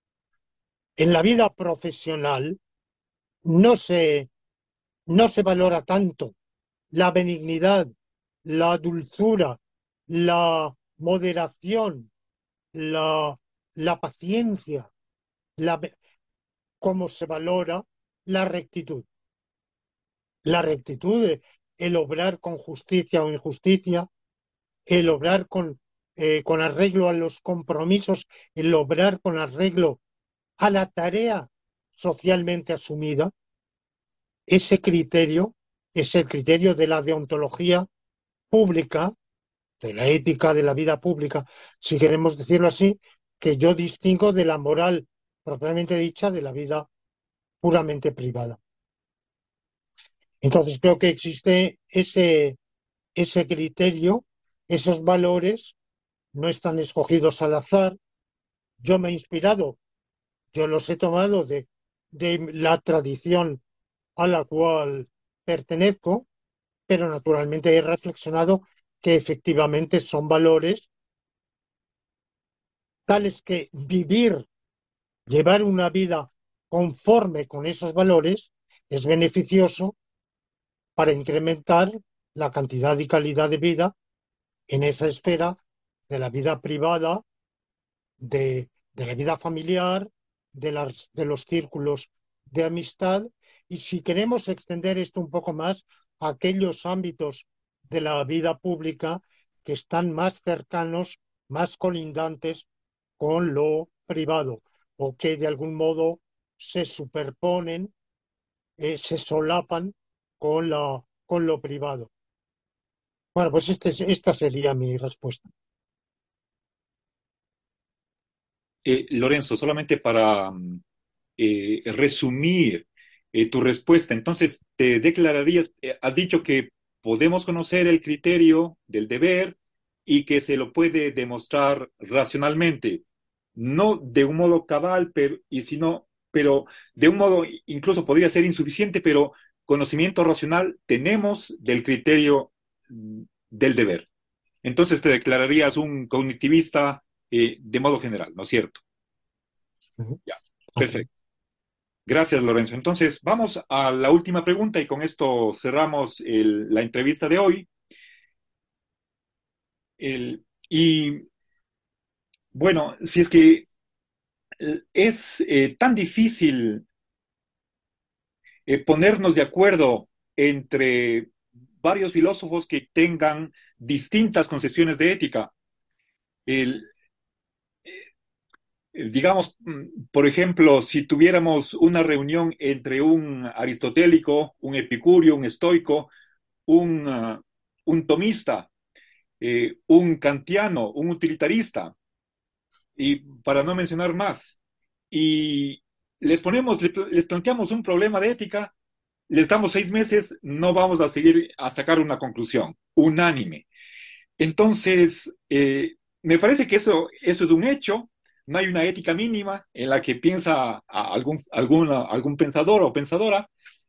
En la vida profesional no se, no se valora tanto la benignidad, la dulzura, la moderación, la, la paciencia, la, como se valora la rectitud. La rectitud, el obrar con justicia o injusticia, el obrar con arreglo a los compromisos, el obrar con arreglo a la tarea socialmente asumida. Ese criterio es el criterio de la deontología pública, de la ética de la vida pública, si queremos decirlo así, que yo distingo de la moral propiamente dicha de la vida puramente privada. Entonces creo que existe ese criterio, esos valores no están escogidos al azar. Yo me he inspirado, yo los he tomado de la tradición a la cual pertenezco, pero naturalmente he reflexionado que efectivamente son valores tales que vivir, llevar una vida conforme con esos valores es beneficioso para incrementar la cantidad y calidad de vida en esa esfera de la vida privada, de la vida familiar, de los círculos de amistad. Y si queremos extender esto un poco más a aquellos ámbitos de la vida pública que están más cercanos, más colindantes con lo privado o que de algún modo se superponen, se solapan con lo privado. Bueno, pues esta sería mi respuesta. Lorenzo, solamente para resumir tu respuesta, entonces te declararías, has dicho que podemos conocer el criterio del deber y que se lo puede demostrar racionalmente, no de un modo cabal, pero de un modo incluso podría ser insuficiente, pero conocimiento racional tenemos del criterio del deber. Entonces te declararías un cognitivista de modo general, ¿no es cierto? Ujú. Ya, Así. perfecto. Gracias, Lorenzo. Entonces, vamos a la última pregunta y con esto cerramos la entrevista de hoy. Y bueno, si es que es tan difícil ponernos de acuerdo entre varios filósofos que tengan distintas concepciones de ética. El, digamos, por ejemplo, si tuviéramos una reunión entre un aristotélico, un epicurio, un estoico, un tomista, un kantiano, un utilitarista, y para no mencionar más, y les planteamos un problema de ética, les damos 6 meses, no vamos a seguir a sacar una conclusión unánime. Entonces, me parece que eso es un hecho. No hay una ética mínima en la que piensa algún pensador o pensadora.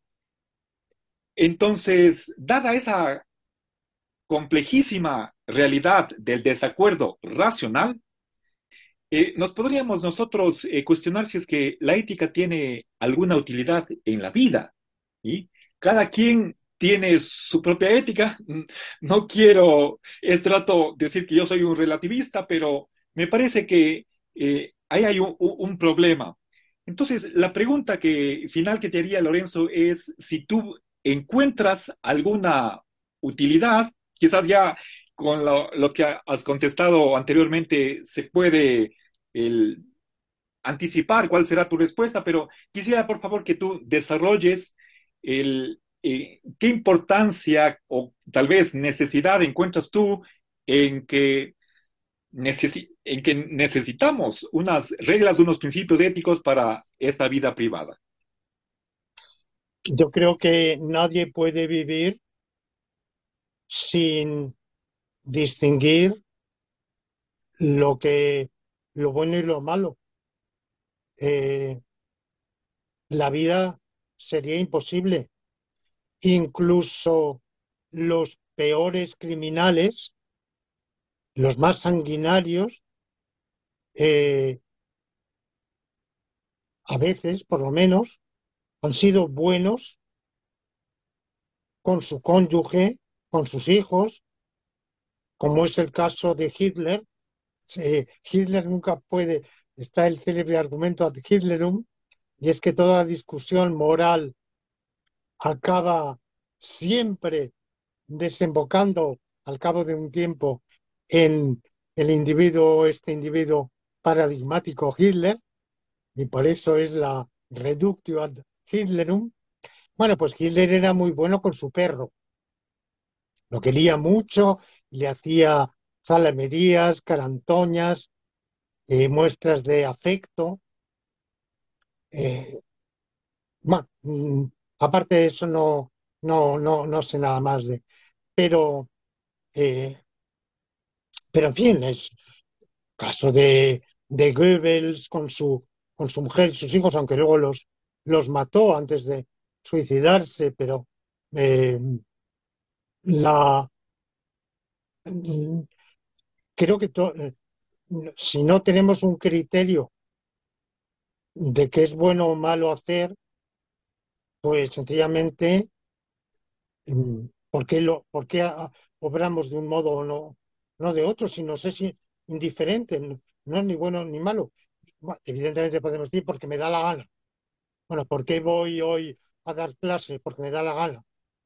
Entonces, dada esa complejísima realidad del desacuerdo racional, nos podríamos nosotros cuestionar si es que la ética tiene alguna utilidad en la vida. ¿Sí? Cada quien tiene su propia ética. No quiero, es trato de decir que yo soy un relativista, pero me parece que ahí hay un problema. Entonces, la pregunta final que te haría, Lorenzo, es si tú encuentras alguna utilidad, quizás ya con los que has contestado anteriormente se puede el anticipar cuál será tu respuesta, pero quisiera por favor que tú desarrolles qué importancia o tal vez necesidad encuentras tú en que, en que necesitamos unas reglas, unos principios éticos para esta vida privada. Yo creo que nadie puede vivir sin distinguir lo que, lo bueno y lo malo. Eh, la vida sería imposible. Incluso los peores criminales, los más sanguinarios, eh, a veces, por lo menos, han sido buenos con su cónyuge, con sus hijos, como es el caso de Hitler. Hitler nunca puede, está el célebre argumento ad Hitlerum, y es que toda discusión moral acaba siempre desembocando al cabo de un tiempo en el individuo, este individuo paradigmático Hitler, y por eso es la reductio ad Hitlerum. Bueno, pues Hitler era muy bueno con su perro, lo quería mucho, le hacía zalamerías, carantoñas, muestras de afecto. eh, Aparte de eso, no sé nada más de. Pero, eh, pero en fin, es caso de Goebbels con su mujer y sus hijos, aunque luego los mató antes suicidarse, pero eh, la, mm, creo que si no tenemos un criterio de qué es bueno o malo hacer, pues sencillamente, por qué obramos de un modo o no, no de otro, si nos es indiferente, no, no es ni bueno ni malo? Bueno, evidentemente podemos decir porque me da la gana. Bueno, ¿por qué voy hoy a dar clase? Porque me da la gana.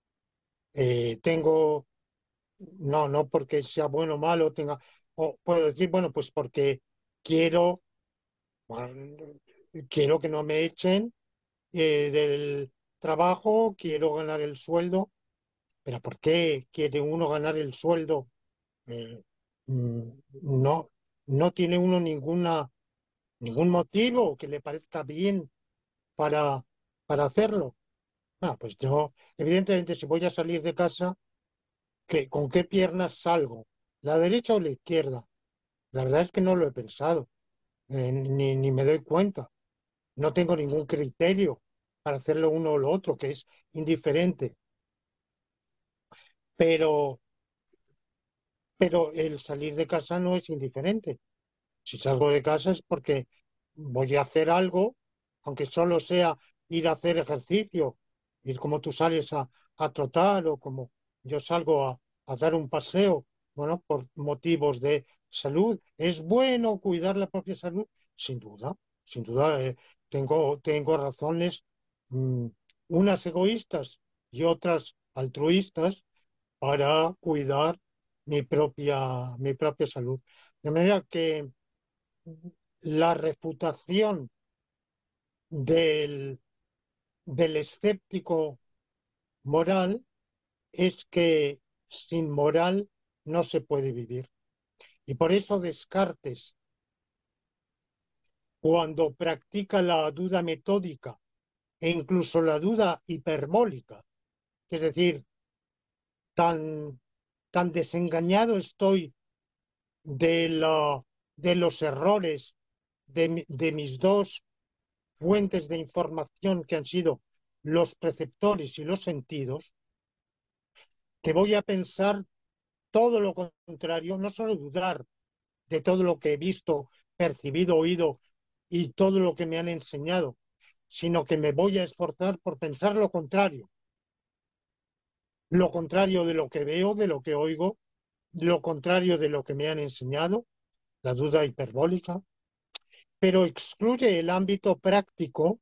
Tengo, no, no porque sea bueno o malo, tenga, o puedo decir, bueno, pues porque quiero, bueno, quiero que no me echen del trabajo, quiero ganar el sueldo. Pero ¿por qué quiere uno ganar el sueldo? Eh, mm, no, no tiene uno ningún motivo que le parezca bien para, para hacerlo. Ah, pues yo, evidentemente, si voy a salir de casa, ¿con qué piernas salgo? ¿La derecha o la izquierda? La verdad es que no lo he pensado, ni me doy cuenta. No tengo ningún criterio para hacerlo uno o lo otro, que es indiferente. Pero, pero el salir de casa no es indiferente. Si salgo de casa es porque voy a hacer algo, aunque solo sea ir a hacer ejercicio, ir como tú sales a trotar o como yo salgo a dar un paseo, bueno, por motivos de salud. ¿Es bueno cuidar la propia salud? Sin duda, sin duda. Tengo razones, mm, unas egoístas y otras altruistas para cuidar mi propia salud. De manera que la refutación del, del escéptico moral es que sin moral no se puede vivir. Y por eso Descartes, cuando practica la duda metódica e incluso la duda hiperbólica, es decir, tan, tan desengañado estoy de, de los errores de mis dos fuentes de información que han sido los preceptores y los sentidos, que voy a pensar todo lo contrario, no solo dudar de todo lo que he visto, percibido, oído y todo lo que me han enseñado, sino que me voy a esforzar por pensar lo contrario de lo que veo, de lo que oigo, lo contrario de lo que me han enseñado, la duda hiperbólica, pero excluye el ámbito práctico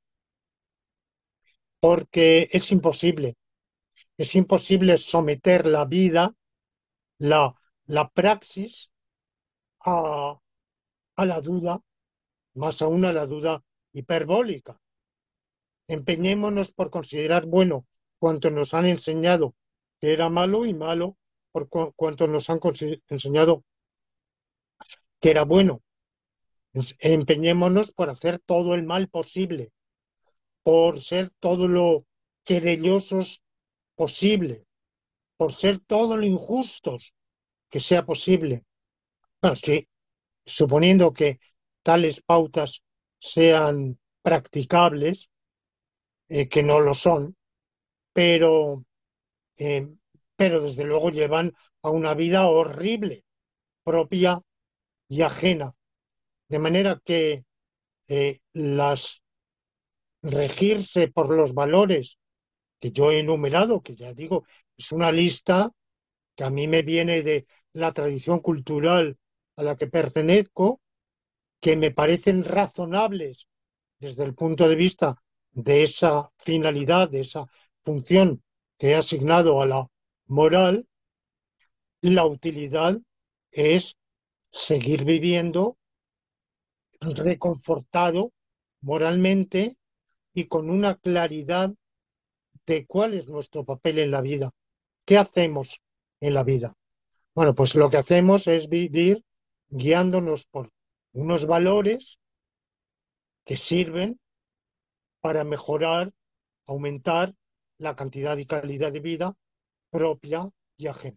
porque es imposible someter la vida, la, la praxis, a, a la duda, más aún a la duda hiperbólica. Empeñémonos por considerar bueno cuanto nos han enseñado que era malo y malo por cuanto nos han enseñado que era bueno. Empeñémonos por hacer todo el mal posible, por ser todo lo querellosos posible, por ser todo lo injustos que sea posible. Bueno, sí, suponiendo que tales pautas sean practicables, que no lo son, pero, eh, pero desde luego llevan a una vida horrible, propia y ajena. De manera que las regirse por los valores que yo he enumerado, que ya digo, es una lista que a mí me viene de la tradición cultural a la que pertenezco, que me parecen razonables desde el punto de vista de esa finalidad, de esa función que he asignado a la moral. La utilidad es seguir viviendo reconfortado moralmente y con una claridad de cuál es nuestro papel en la vida. ¿Qué hacemos en la vida? Bueno, pues lo que hacemos es vivir guiándonos por unos valores que sirven para mejorar, aumentar la cantidad y calidad de vida propia y ajena.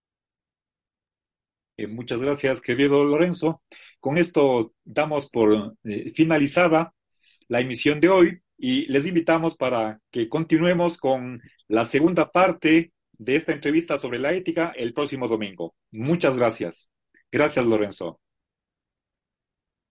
Muchas gracias, querido Lorenzo. Con esto damos por finalizada la emisión de hoy. y les invitamos para que continuemos con la segunda parte de esta entrevista sobre la ética el próximo domingo. Muchas gracias. Gracias, Lorenzo.